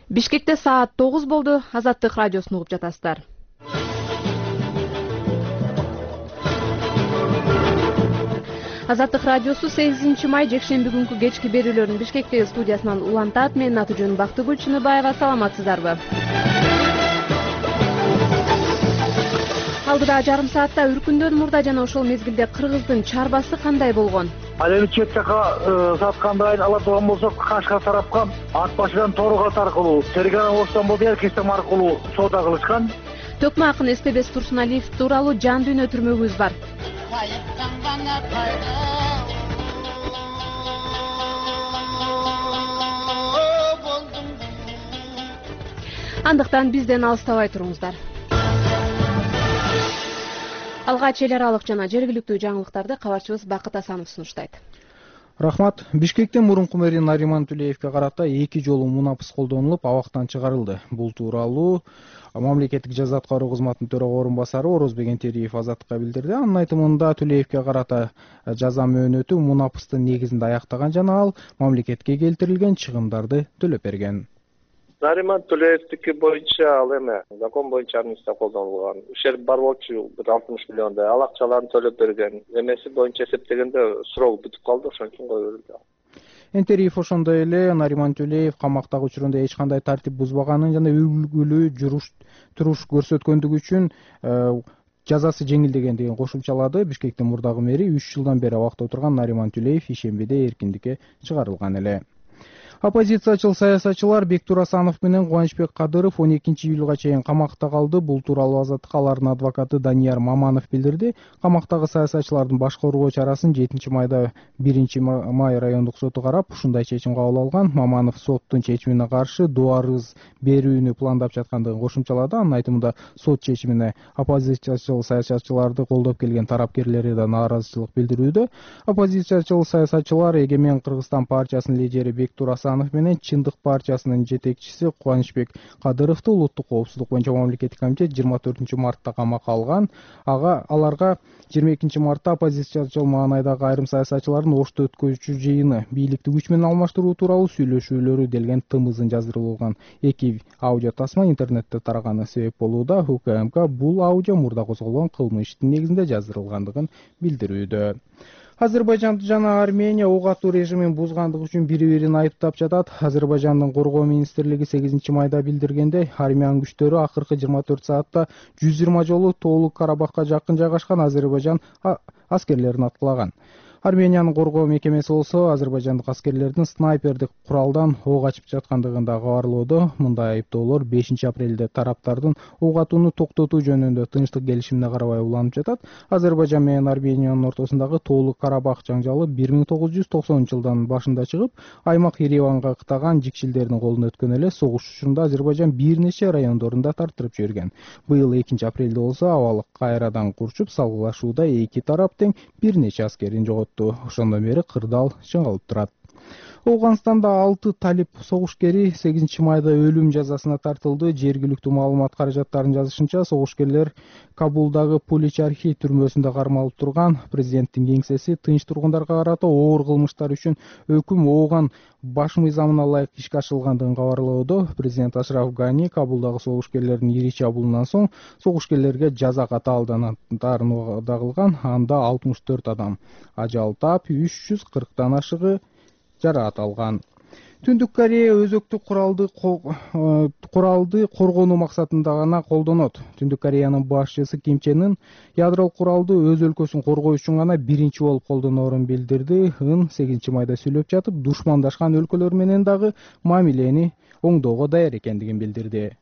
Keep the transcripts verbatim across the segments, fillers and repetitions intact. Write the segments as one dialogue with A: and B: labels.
A: Бишкекте саат тогуз болду. Азаттык радиосун угуп жатасыздар. Азаттык радиосу сегизинчи май жекшемби күнкү кечки берүүлөрүн Бишкектеги студиясынан улантат. Менин аты жөнүм Бактыгүл Чыныбаева. Саламатсыздарбы? Алдыда жарым саатта үркүндөн мурда жана ошол мезгилде кыргыздын чарбасы кандай болгон?
B: Ал эми чет жака сатканды ала турган болсок, Кашкар тарапка ат башыдан Торгат аркылуу, Фергана Оштанбол Эркечтен аркылуу соода кылышкан.
A: Төкмө акын Эстебес Турсуналиев тууралуу жан дүйнө түрмөгүбүз бар. Андыктан бизден алыстабай туруңуздар. Алгач эл аралык жана жергиликтүү жаңылыктарды кабарчыбыз Бакыт Асанов сунуштайт.
C: Рахмат. Бишкектин мурунку мэри Нариман Тулеевке карата эки жолу мунапыс колдонулуп, абактан чыгарылды. Бул тууралуу мамлекеттик жаза аткаруу кызматынын төрага орун басары Орозбек Энтериев Азаттыкка билдирди. Анын айтымында Тулеевке карата жаза мөөнөтү мунапыстын негизинде аяктаган жана ал мамлекетке келтирилген чыгымдарды төлөп берген.
D: Нариман Тулеевдики боюнча ал эме закон боюнча амнистия колдонулган. Ущерб бар болчу бир алтымыш миллиондай, ал акчаларын төлөп берген. Эмеси боюнча эсептегенде срок бүтүп калды, ошон үчүн коюп берилди.
C: Энтериев ошондой эле Нариман Тулеев камактагы учурунда эч кандай тартип бузбаганын жана үлгүлүү туруш туруш көрсөткөндүгү үчүн жазасы жеңилдегендигин кошумчалады. Бишкектин мурдагы мэри үч жылдан бери абакта отурган Нариман Тулеев ишембиде эркиндикке чыгарылган эле. Оппозициячыл саясатчылар Бектур Асанов менен Кубанычбек Кадыров он экинчи июлга чейин камакта калды. Бул тууралуу Азаттык алардын адвокаты Данияр Маманов билдирди. Камактагы саясатчылардын баш коргоо чарасын жетинчи майда биринчи май райондук соту карап, ушундай чечим кабыл алган. Маманов соттун чечимине каршы доо арыз берүүнү пландап жаткандыгын кошумчалады. Анын айтымында сот чечимине оппозициячыл саясатчыларды колдоп келген тарапкерлери да нааразычылык билдирүүдө. Оппозициячыл саясатчылар Эгемен Кыргызстан партиясынын лидери Бектур Асанов менен Чындык партиясынын жетекчиси Кубанычбек Кадыровду улуттук коопсуздук боюнча мамлекеттик комитет жыйырма төртүнчү мартта камакка алган. Ага аларга жыйырма экинчи мартта оппозициячыл маанайдагы айрым саясатчылардын Ошто өткөзүүчү жыйыны бийликти күч менен алмаштыруу тууралуу сүйлөшүүлөрү делген тымызын жаздырылган эки аудио тасма интернетте тараганы себеп болууда. УКМК бул аудио мурда козголгон кылмыш иштин негизинде жаздырылгандыгын билдирүүдө. Азербайжан жана Армения ок атуу режимин бузгандыгы үчүн бири-бирин айыптап жатат. Азербайжандын коргоо министрлиги сегизинчи майда билдиргендей, армян күчтөрү акыркы жыйырма төрт саатта жүз жыйырма жолу Тоолук Карабахка жакын жайгашкан Азербайжан аскерлерин аткылаган. Армениянын коргоо мекемеси болсо азербайжандык аскерлердин снайпердик куралдан ок ачып жаткандыгын да кабарлоодо. Мындай айыптоолор бешинчи апрелде тараптардын ок атууну токтотуу жөнүндө тынчтык келишимине карабай уланып жатат. Азербайжан менен Армениянын ортосундагы Тоолук Карабах жаңжалы бир миң тогуз жүз токсонунчу жылдын башында чыгып, аймак Ереванга кытаган жикшилдердин колуна өткөн эле. Согуш учурунда Азербайжан бир нече райондорунда тартырып жиберген. Быйыл экинчи апрелде болсо абалы кайрадан курчуп, салгылашууда эки тарап тең бир нече аскерин жоготту. Ошондон бери кырдаал чыңалып турат. Ооганстанда алты талип согушкери сегизинчи майда өлүм жазасына тартылды. Жергиликтүү маалымат каражаттарынын жазышынча, согушкерлер Кабулдагы Пуличархи түрмөсүндө кармалып турган. Президенттин кеңсеси тынч тургундарга карата оор кылмыштар үчүн өкүм ооган баш мыйзамына ылайык ишке ашырылгандыгын кабарлоодо. Президент Ашраф Гани Кабулдагы согушкерлердин ири чабуулунан соң согушкерлерге жаза катаалданарын да кылган. Анда алтымыш төрт адам ажал таап, үч жүз кырктан ашыгы жараат алган. Түндүк Корея өзөктүк куралды куралды коргонуу максатында гана колдонот. Түндүк Кореянын башчысы Ким Чен Ын ядролук куралды өз өлкөсүн коргоо үчүн гана биринчи болуп колдоноорун билдирди. Ын сегизинчи майда сүйлөп жатып, душмандашкан өлкөлөр менен дагы мамилени оңдоого даяр экендигин билдирди.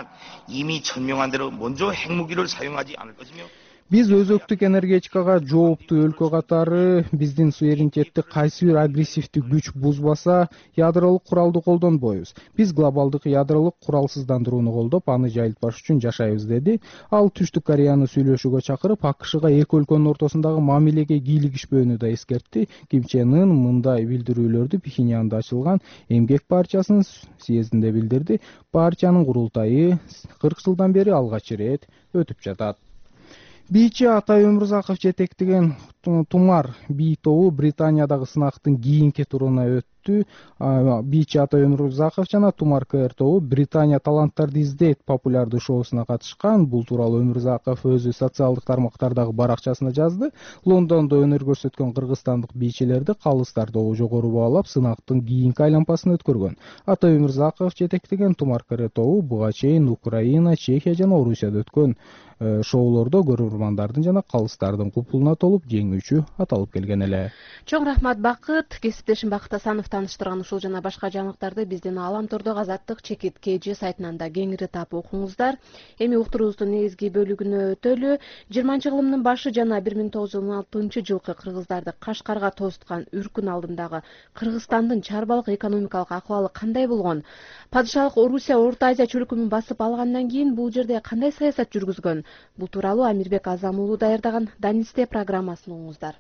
E: 이미 천명한 대로 먼저 핵무기를 사용하지 않을 것이며
C: Биз өзөктүк энергетикага жооптуу өлкө катары биздин суверенитетти кайсы бир агрессивдүү күч бузбаса, ядролук куралды колдонбойбуз. Биз глобалдык ядролук куралсыздандырууну колдоп, аны жайылтпаш үчүн жашайбыз, деди. Ал Түштүк Кореяны сүйлөшүүгө чакырып, АКШга эки өлкөнүн ортосундагы мамилеге кийлигишпөөнү да эскертти. Ким Чен Ын мындай билдирүүлөрдү Пхеньянда ачылган Эмгек партиясынын съездинде билдирди. Партиянын курултайы кырк жылдан бери алгач ирет өтүп жатат. Бийчи Атай Өмүрзаков жетектеген Тумар бий тобу Британиядагы сынактын кийинки туруна өттү. өттү. Бийчи Атай Өмүрзаков жана Тумар Кэр тобу Британия таланттарды издейт популярдуу шоусуна катышкан. Бул тууралуу Өмүрзаков өзү социалдык тармактардагы баракчасына жазды. Лондондо өнөр көрсөткөн кыргызстандык бийчилерди калыстар тобу жогору баалап, сынактын кийинки айланпасын өткөргөн. Атай Өмүрзаков жетектеген Тумар Кэр тобу буга чейин Украина, Чехия жана Орусияда өткөн шоулордо көрөрмандардын жана калыстардын купулуна толуп жеңүүчү аталып келген эле.
A: Чоң рахмат Бакыт. Кесиптешим Бакыт Асанов тааныштырган ушул жана башка жаңылыктарды биздин Алам Тордогу Азаттык чекит kg сайтынан да кеңири таап окуңуздар. Эми уктуруубуздун негизги бөлүгүнө өтөлү. жыйырманчы кылымдын башы жана бир миң тогуз жүз он алтынчы жылкы кыргыздарды Кашкарга тосуткан үркүн алдындагы Кыргызстандын чарбалык экономикалык акыбалы кандай болгон? Падышалык Орусия Орто Азия чөлкөмүн басып алгандан кийин бул жерде кандай саясат жүргүзгөн? Бул тууралуу Амирбек Азам уулу даярдаган Данисте программасын угуңуздар.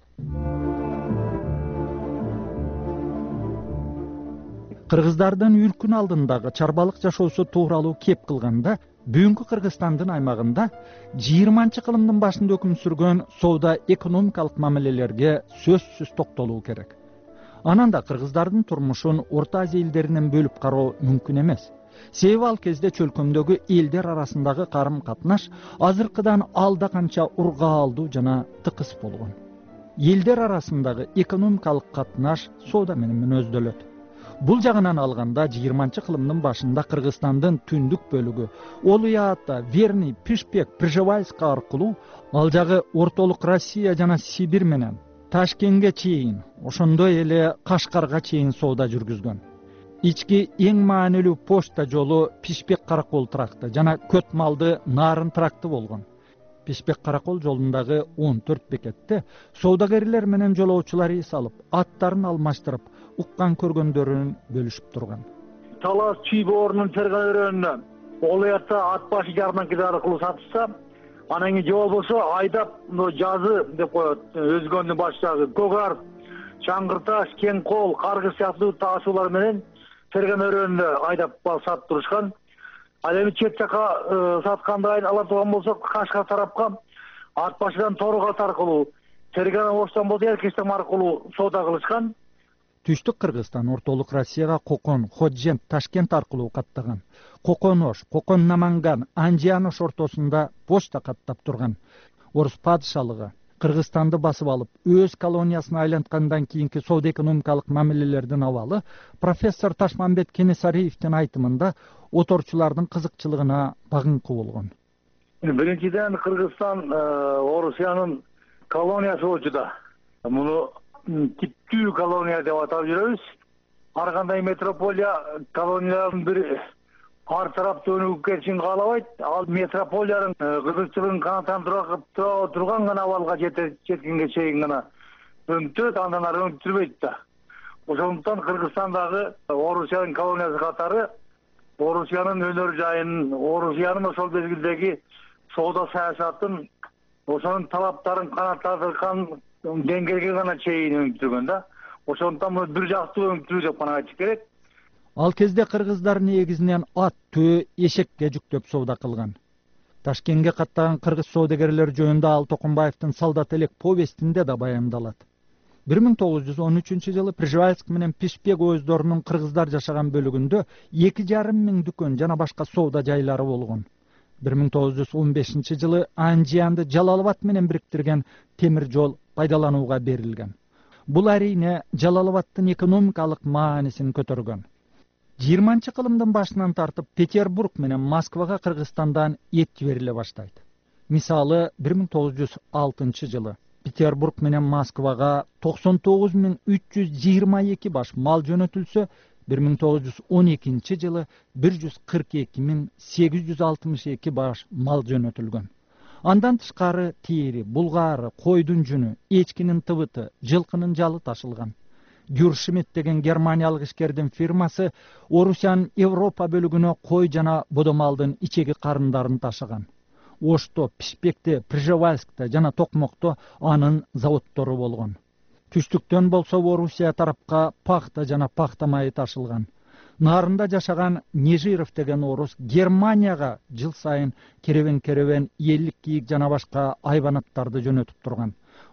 F: Кыргыздардын үркүн алдындагы чарбалык жашоосу тууралуу кеп кылганда, бүгүнкү Кыргызстандын аймагында жыйырманчы кылымдын башында өкүм сүргөн соода экономикалык мамилелерге сөзсүз токтолуу керек. Анан да кыргыздардын турмушун Орто Азия элдеринен бөлүп кароо мүмкүн эмес. Себеби ал кезде чөлкөмдөгү элдер арасындагы карым-катнаш азыркыдан алда канча ургаалдуу жана тыкыз болгон. Элдер арасындагы экономикалык катнаш соода менен мүнөздөлөт. Бул жагынан алганда жыйырманчы кылымдын башында Кыргызстандын түндүк бөлүгү Олуята, Верный, Пишпек, Пржевальск аркылуу ал жагы ортолук Россия жана Сибирь менен Ташкентке чейин, ошондой эле Кашкарга чейин соода жүргүзгөн. Ички эң маанилүү почта жолу Пишпек Каракол тракты жана Көт малды Нарын тракты болгон. Пишпек Каракол жолундагы он төрт бекетте соодагерлер менен жолоочулар эс алып, аттарын алмаштырып, уккан көргөндөрүн бөлүшүп турган.
B: Талас чүй боорунун Ферган өрөөнүнө Олуятта ат башы жарымдан кило аркылуу сатышса, анан кийин жол болсо айдап жазы деп коет, өзгөндүн баштагы Көк Ар, Чаңгырташ, Кең Кол, Каргыз сыяктуу таасуулар менен Ферган өрөөнүнө айдап сатып турушкан. Ал эми чет жака сатканды ала турган болсок, Кашкар тарапка ат башыдан Торгат аркылуу, Ферган Оштонбол Эркечтен аркылуу соода кылышкан.
F: Түштүк Кыргызстан ортолук Россияга Кокон, Ходжент, Ташкент аркылуу каттаган. Кокон-Ош, Кокон-Наманган, Анжиянош ортосунда почта каттап турган. Орус падышалыгы Кыргызстанды басып алып, өз колониясына айланткандан кийинки соода экономикалык мамилелердин абалы профессор Ташмамбет Кенесариевдин айтымында оторчулардын кызыкчылыгына багыңкы болгон.
B: Биринчиден Кыргызстан Орусиянын колониясы болчу да. Муну типтүү колония деп атап жүрөбүз. Ар кандай метрополия колониялардын бири ар тараптуу өнүгүп кетишин каалабайт. Ал метрополиянын кызыкчылыгын канааттандырып турган гана абалга жеткенге чейин гана өнүктүрөт, андан ары өнүктүрбөйт да. Ошондуктан Кыргызстандагы Орусиянын колониясы катары Орусиянын өнөр жайын, Орусиянын ошол мезгилдеги соода саясатын, ошонун талаптарын канааттандырган деңгээлге гана чейин өнүктүргөн да. Ошондуктан муну бир жактуу өнүктүрүү деп гана айтыш керек.
F: Ал кезде кыргыздар негизинен ат, төө, эшекке жүктөп соода кылган. Ташкентке каттаган кыргыз соодагерлер жөнүндө Ал Токумбаевдин Солдат элек повестинде да баяндалат. бир миң тогуз жүз он үчүнчү жылы Пржевальск менен Пишпек өздөрүнүн кыргыздар жашаган бөлүгүндө эки жарым миң дүкөн жана башка соода жайлары болгон. бир миң тогуз жүз он бешинчи жылы Анжиянды Жалалабад менен бириктирген темир жол пайдаланууга берилген. Бул арине Жалалабадтын экономикалык маанисин көтөргөн. жыйырманчы кылымдын башынан тартып Петербург менен Москвага Кыргызстандан эт жибериле баштайт. Мисалы, бир миң тогуз жүз алтынчы жылы Петербург менен Москвага токсон тогуз миң үч жүз жыйырма эки баш мал жөнөтүлсө, бир миң тогуз жүз он экинчи жылы бир жүз кырк эки миң сегиз жүз алтымыш эки баш мал жөнөтүлгөн. Андан тышкары тери, булгары, койдун жүнү, эчкинин тыбыты, жылкынын жалы ташылган. Гюршмит деген германиялык ишкердин фирмасы Орусиянын Европа бөлүгүнө кой жана бодомалдын ичеги карындарын ташыган. Ошто, Пишпекте, Пржевальскте жана Токмокто анын заводдору болгон. Түштүктөн болсо Орусия тарапка пахта жана пахта майы ташылган. Нарында жашаган Нежиров деген орус Германияга жыл сайын керебен-керебен элдик кийик жана башка айбанаттарды жөнөтүп турган.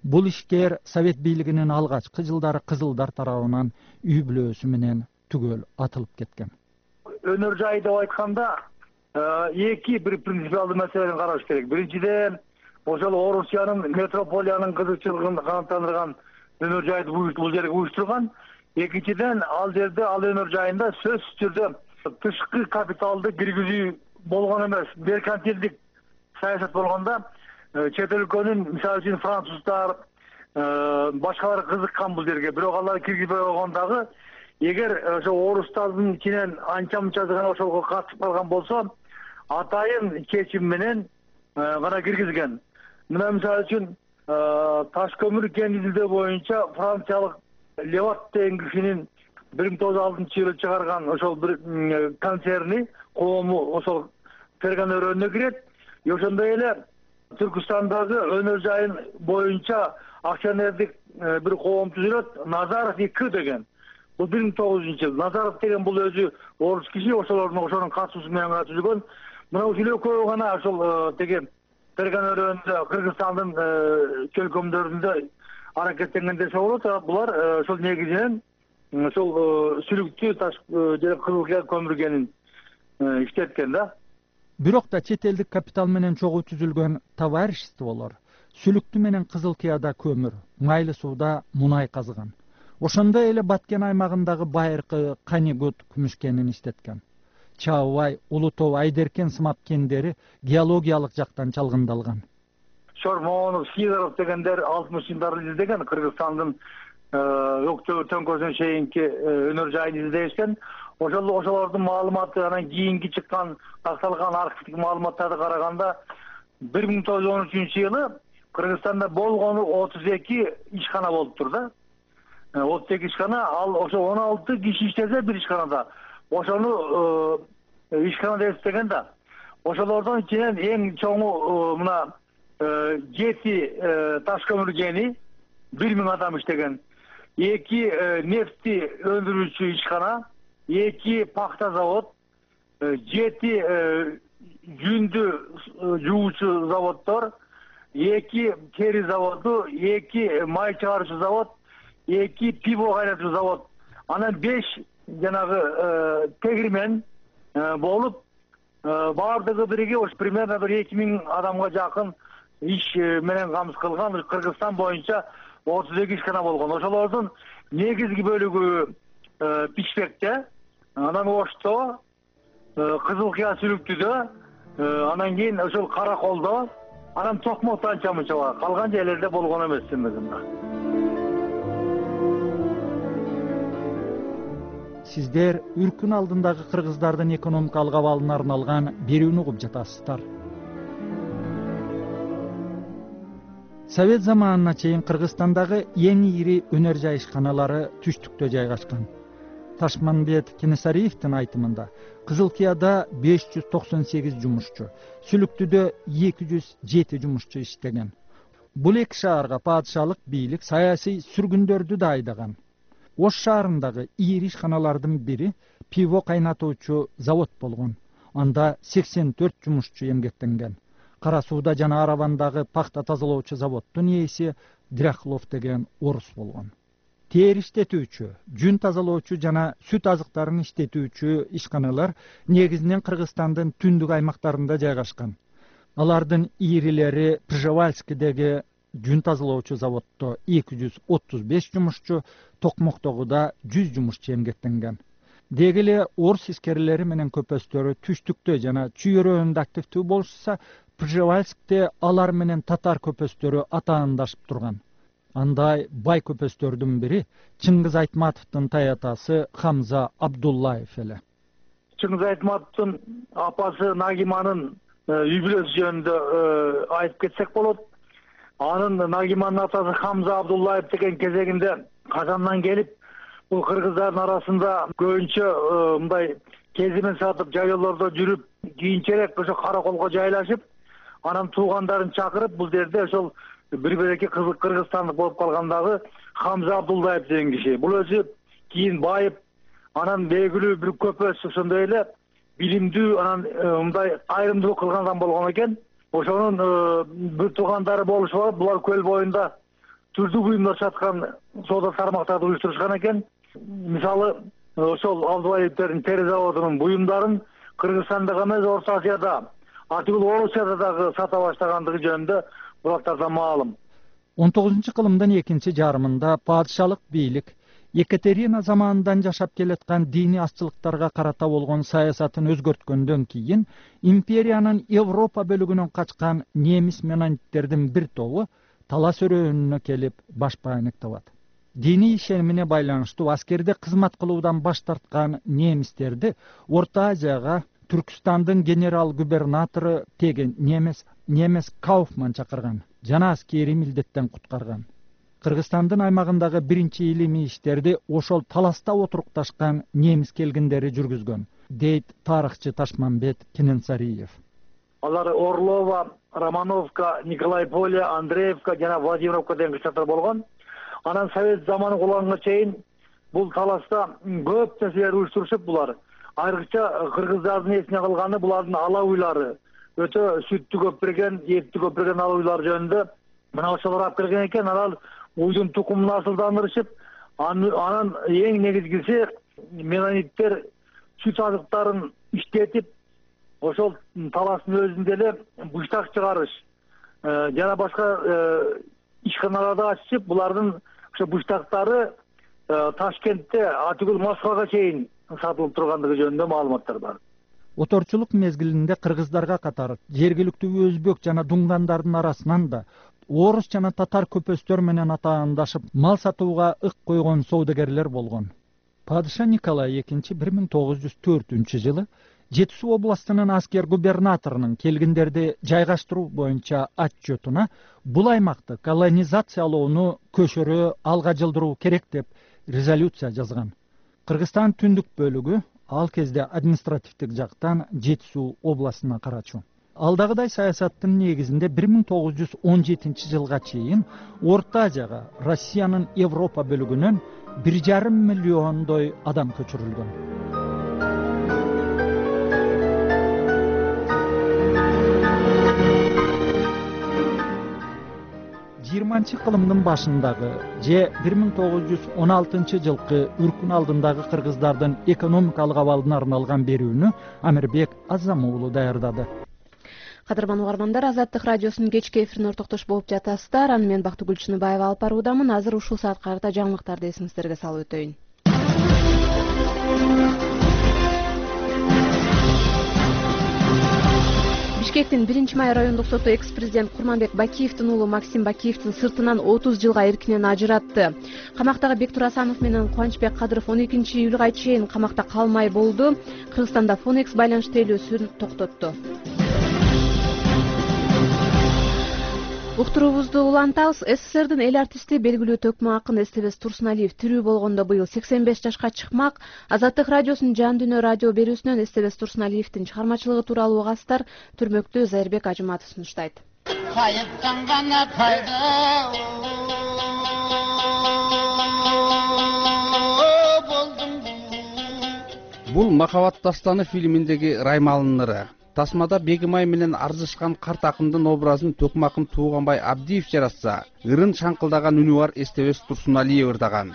F: Бул ишкер Совет бийлигинин алгачкы жылдары кызылдар тарабынан үй бүлөсү менен түгөл атылып кеткен.
B: Өнөр жай деп айтканда эки бир принципиалдуу маселени караш керек. Биринчиден, ошол Орусиянын метрополиянын кызыкчылыгын канааттандырган өнөр жайды бул жерге уюштурган. Экинчиден, ал жерде ал өнөр жайында сөзсүз түрдө тышкы капиталды киргизүү болгон эмес, меркантилдик саясат болгондо чет өлкөнүн, мисалы үчүн француздар, башкалар кызыккан бул жерге, бирок алар киргизбей койгон дагы, эгер ошо орустардын ичинен анча-мынча гана ошолго катышып калган болсо, атайын чечим менен гана киргизген. Мына мисалы үчүн таш көмүр кен изилдөө боюнча франциялык Леват деген кишинин бир миң тогуз жүз алтынчы жылы чыгарган ошол бир концерни коому ошол Ферган өрөөнүнө кирет. Ошондой эле Түркүстандагы өнөр жайын боюнча акционердик бир коом түзүлөт, Назаров эки деген. Бул бир миң тогуз жүзүнчү жыл. Назаров деген бул өзү орус киши, ошолордун ошонун катышуусу менен гана түзүлгөн. Мына ушул экөө гана ошол теге Ферган өрөөнүндө Кыргызстандын чөлкөмдөрүндө аракеттенген десе болот. Булар ошол негизинен ошол сүлүктүү таш же кызыл көмүр кенин иштеткен да.
F: Бирок да чет элдик капитал менен чогуу түзүлгөн товариществолор сүлүктүү менен кызыл кыяда көмүр, майлы сууда мунай казыган. Ошондой эле Баткен аймагындагы байыркы Канигут күмүш кенин иштеткен. Чаабай, Улутоо, Айдеркен сымап кендери геологиялык жактан чалгындалган.
B: Шормонов, Сидоров дегендер алтымыш жылдары издеген Кыргызстандын өктөбүр төңкөсүнө чейинки өнөр жайын издешкен. Ошол ошолордун маалыматы анан кийинки чыккан такталган архивдик маалыматтарды караганда бир миң тогуз жүз он үчүнчү жылы Кыргызстанда болгону отуз эки ишкана болуптур да. отуз эки ишкана, ал ошо он алты киши иштесе бир ишканада. Ошону ишканада эстеген да. Ошолордун ичинен эң чоңу мына жети таш көмүр кени бир миң адам иштеген. эки нефти өндүрүүчү ишкана, эки пахта завод, жети жүндү жуучу заводдор, эки тери заводу, эки май чыгаруучу завод, эки пиво кайнатуу завод, анан беш жанагы тегирмен болуп, баардыгы бириге ош примерно бир эки миң адамга жакын иш менен камсыз кылган. Кыргызстан боюнча отуз эки ишкана болгон. Ошолордун негизги бөлүгү Пичпекте, анан Ошто, Кызыл Кыя сүлүктүдө, анан кийин ошол Караколдо, анан Токмокто анча-мынча бар. Калган жерлерде болгон эмес чындыгында.
F: Сиздер үркүн алдындагы кыргыздардын экономикалык абалына арналган берүүнү угуп жатасыздар. Совет заманына чейин Кыргызстандагы эң ири өнөр жай ишканалары түштүктө жайгашкан. Ташманбет Кенесариевдин айтымында Кызыл Кыяда беш жүз токсон сегиз жумушчу, Сүлүктүдө эки жүз жети жумушчу иштеген. Бул эки шаарга падышалык бийлик саясий сүргүндөрдү да айдаган. Ош шаарындагы ири ишканалардын бири пиво кайнатуучу завод болгон. Анда сексен төрт жумушчу эмгектенген. Кара сууда жана Арабандагы пахта тазалоочу заводдун ээси Дряхлов деген орус болгон. Тери иштетүүчү, жүн тазалоочу жана сүт азыктарын иштетүүчү ишканалар негизинен Кыргызстандын түндүк аймактарында жайгашкан. Алардын ирилери Пржевальскидеги жүн тазалоочу заводдо эки жүз отуз беш жумушчу, Токмоктогу да жүз жумушчу эмгектенген. Деги эле орус искерилери менен көпөстөрү түштүктө жана чүйөрөөнүндө активдүү болушса, Пржевальскте алар менен татар көпөстөрү атаандашып турган. Андай бай көпөстөрдүн бири Чыңгыз Айтматовдун таятасы Хамза Абдуллаев эле.
B: Чыңгыз Айтматовдун апасы Нагиманын үй бүлөсү жөнүндө айтып кетсек болот. Анын Нагиманын атасы Хамза Абдуллаев деген кезегинде Казандан келип, бул кыргыздардын арасында көбүнчө мындай кезимен сатып жайлоолордо жүрүп, кийинчерээк ошо Караколго жайлашып, анан туугандарын чакырып, бул жерде ошол бир береке кыргызстандык болуп калгандагы Хамза Абдуллаев деген киши. Бул өзү кийин байып, анан белгилүү бир көпөс, ошондой эле билимдүү, анан мындай айрымдуулук кылган адам болгон экен. Ошонун бир туугандары болушуп алып, булар көл боюнда түрдүү буюмдар саткан соода тармактарды уюштурушкан экен. Мисалы, ошол Абдубаевдердин тери заводунун буюмдарын Кыргызстанда эмес, Орто Азияда, атигул Орусияда дагы сата баштагандыгы жөнүндө булактардан маалым.
F: он тогузунчу кылымдын экинчи жарымында падышалык бийлик Екатерина заманынан жашап келаткан диний аччылыктарга карата болгон саясатын өзгөрткөндөн кийин империянын Европа бөлүгүнөн качкан немис менониттердин бир тобу талас өрөөнүнө келип баш байнек табат. Диний ишенимине байланыштуу аскерде кызмат кылуудан баш тарткан немистерди Орто Азияга Түркстандын генерал-губернатору теген немес немес Кауфман чакырган жана аскери милдеттен куткарган. Кыргызстандын аймагындагы биринчи илимий иштерди ошол таласта отурукташкан немис келгиндери жүргүзгөн, дейт тарыхчы Ташмамбет Кененсариев.
B: Алар Орлова, Романовка, Николай Поле, Андреевка жана Владимировка деген кыштактар болгон. Анан Совет заманы кулганга чейин бул таласта көп нерселер уюштурушуп булар. Айрыкча кыргыздардын эсине калганы булардын ала уйлары. Өтө сүттү көп берген, этти көп берген ала уйлар жөнүндө мына ошолор алып келген экен. Анан уйдун тукумун асылдандырышып, анан эң негизгиси менониттер сүт азыктарын иштетип, ошол таластын өзүндө эле буштак чыгарыш жана башка ишканаларды ачып, булардын ошо буштактары Ташкентте атигул Москвага чейин сатылып тургандыгы жөнүндө маалыматтар бар.
F: Оторчулук мезгилинде кыргыздарга катар жергиликтүү өзбек жана дуңгандардын арасынан да орус жана татар көпөстөр менен атаандашып мал сатууга ык койгон соодагерлер болгон. Падыша Николай экинчи бир миң тогуз жүз төртүнчү жылы Жети Суу областынын аскер губернаторунун келгиндерди жайгаштыруу боюнча отчетуна бул аймакты колонизациялоону көчөрө алга жылдыруу керек деп резолюция жазган. Кыргызстан түндүк бөлүгү ал кезде административдик жактан Жети Суу областына карачу. Алдагыдай саясаттын негизинде бир миң тогуз жүз он жетинчи жылга чейин Орто Азияга Россиянын Европа бөлүгүнөн бир жарым миллиондой адам көчүрүлгөн. жыйырманчы кылымдын башындагы же бир миң тогуз жүз он алтынчы жылкы үркүн алдындагы кыргыздардын экономикалык абалына арналган берүүнү Амирбек Азам уулу даярдады.
A: Кадырман угармандар, Азаттык радиосунун кечки эфирине ортоктош болуп жатасыздар. Аны мен Бактыгүл Чыныбаева алып баруудамын. Азыр ушул саатка карата жаңылыктарды эсиңиздерге салып өтөйүн. Бишкектин биринчи май райондук соту экс-президент Курманбек Бакиевдин уулу Максим Бакиевдин сыртынан отуз жылга эркинен ажыратты. Камактагы Бектур Асанов менен Кубанычбек Кадыров он экинчи июлга чейин камакта калмай болду. Кыргызстанда Фонекс байланыш тейлөөсүн токтотту. Уктуруубузду улантабыз. СССРдин эл артисти, белгилүү төкмө акын Эстебес Турсуналиев тирүү болгондо быйыл сексен беш жашка чыкмак. Азаттык радиосунун жан дүйнө радио берүүсүнөн Эстебес Турсуналиевдин чыгармачылыгы тууралуу угаздар Түрмөктү Зайырбек Ажыматов сунуштайт. Кайыптан гана пайда болдум.
G: Бул Махаббат дастаны фильминдеги Раймалынын ыры. Тасмада Бегимай менен арзышкан карт акындын образын төкмө акын Тууганбай Абдиев жаратса, ырын шаңкылдаган үнү бар Эстебес Турсуналиев ырдаган.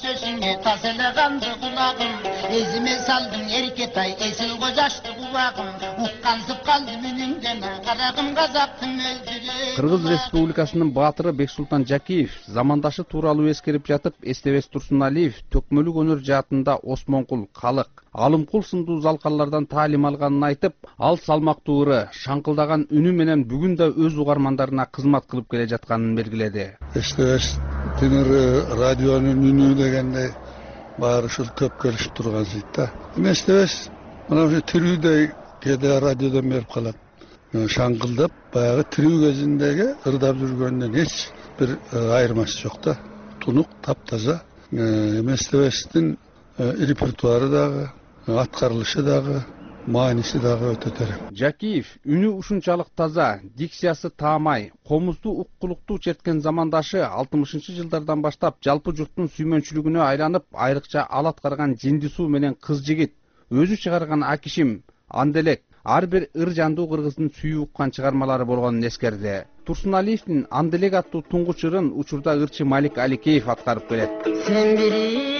G: Кыргыз Республикасынын баатыры Бексултан Жакиев замандашы тууралуу эскерип жатып, Эстебес Турсуналиев төкмөлүк өнөр жаатында Осмонкул, Калык, Алымкул сындуу залкалардан таалим алганын айтып, ал салмактуу ыры, шаңкылдаган үнү менен бүгүн да өз угармандарына кызмат кылып келе жатканын белгиледи.
H: Эстебес радионун үнү дегенде баары ушул көп келишип турган зыйт. Эстебес мына ушу тирүүдөй кээде радиодон берип калат. Шаңкылдап, баягы тирүү кезиндеги ырдап жүргөндөн эч бир айырмасы жок да. Тунук, таптаза. Эстебестин репертуары дагы, аткарылышы дагы, мааниси дагы өтө терең.
G: Жакиев үнү ушунчалык таза, дикциясы таамай, комузду уккулуктуу черткен замандашы алтымышынчы жылдардан баштап жалпы журттун сүймөнчүлүгүнө айланып, айрыкча ал аткарган Жендисуу менен Кыз жигит, өзү чыгарган Акишим, Анделек ар бир ыр жандуу кыргыздын сүйүү уккан чыгармалары болгонун эскерди. Турсуналиевдин Анделек аттуу туңгуч ырын учурда ырчы Малик Аликеев аткарып келет.
I: Sen biri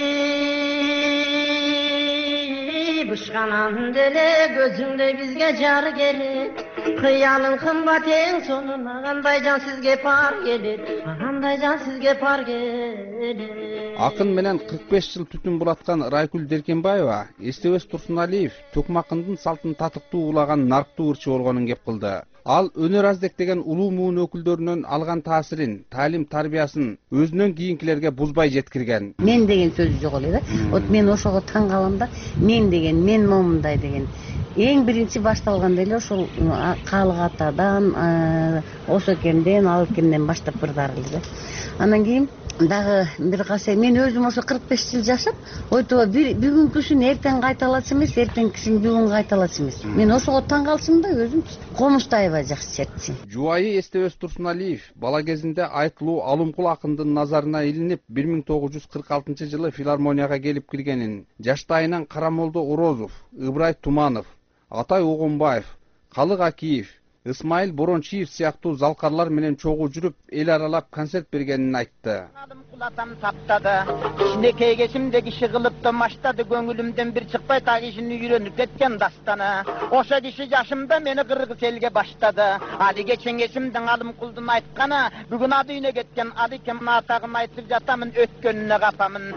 I: bışkan andele gözünde bizge car gelir. Kıyalın kımbat en sonuna kanday can sizge par gelir. Kanday can sizge par gelir.
G: Акын менен кырк беш жыл түтүн булаткан Райкүл Деркенбаева эстебес Турсуналиев Токмакындын салтын татыктуу улаган нарктуу ырчы болгонун кеп кылды. Ал өнөр аздектеген улуу муун өкүлдөрүнөн алган таасирин, таалим тарбиясын өзүнөн кийинкилерге бузбай жеткирген.
J: Мен деген сөз жок эле да. Вот мен ошого таң калам да, мен деген, мен момундай деген. Эң биринчи башталганда эле ошол Калык атадан, Осокемден, Алыкемден баштап бырдары эле. Анан кийин дагы бир кase мен өзүм ошо кырк беш жыл жашап, ойтобо бүгүнкүсүн эртең кайталачу эмес, эртеңкисин бүгүн кайталачу эмес. Мен ошого таң калчумун да өзүм. Комузду аябай жакшы чертчи.
G: Жубайы эстебес Турсуналиев бала кезинде айтылуу Алымкул акындын назарына илинип бир миң тогуз жүз кырк алтынчы жылы филармонияга келип киргенин, жаштайынан Карамолдо Орозов, Ыбрай Туманов, Атай Огонбаев, Калык Акиев, Исмаил Борончиев сыяктуу залкарлар менен чогуу жүрүп, эл аралап концерт бергенин айтты.
K: Кулатам таптады, кичинекей кесимде киши кылыпты маштады, көңүлүмдөн бир чыкпай та кишини үйрөнүп кеткен дастаны. Ошо киши жашымда мени кыргыз элге баштады. Али кечен кесимдин Алымкулдун айтканы, бүгүн ады үйнө кеткен Аликем атагын айтып жатамын, өткөнүнө капамын.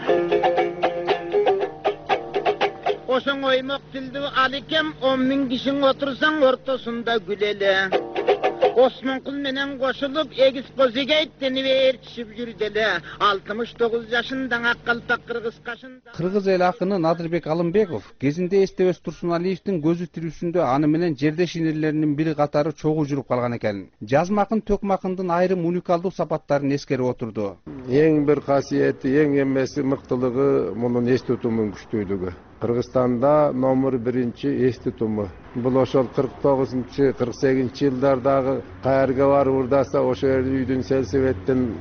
K: Ошоң оймок тилдүү Аликем, он миң кишиң отурсаң ортосунда күлеле. Осмонкул менен кошулуп, эгиз козуга аттенип ээрчишип жүрдүлө. алтымыш тогуз жашында ак калпак кыргыз кашында.
G: Кыргыз эл акыны Надырбек Алымбеков кезинде эстебес Турсуналиевдин көзү тирүүсүндө аны менен жердеш инелеринин бири катары чогуу жүрүп калган экен. Жазмакын Төкмакындын айрым уникалдуу сапаттарын эскерип отурду.
L: Эң бир касиети, эң эмеси мыктылыгы мунун эс тутумунун күчтүүлүгү. Кыргызстанда номер биринчи эс тутуму. Бул ошол кырк тогузунчу кырк сегизинчи жылдардагы каерге барып урдаса, ошо үйдүн сельсоветтин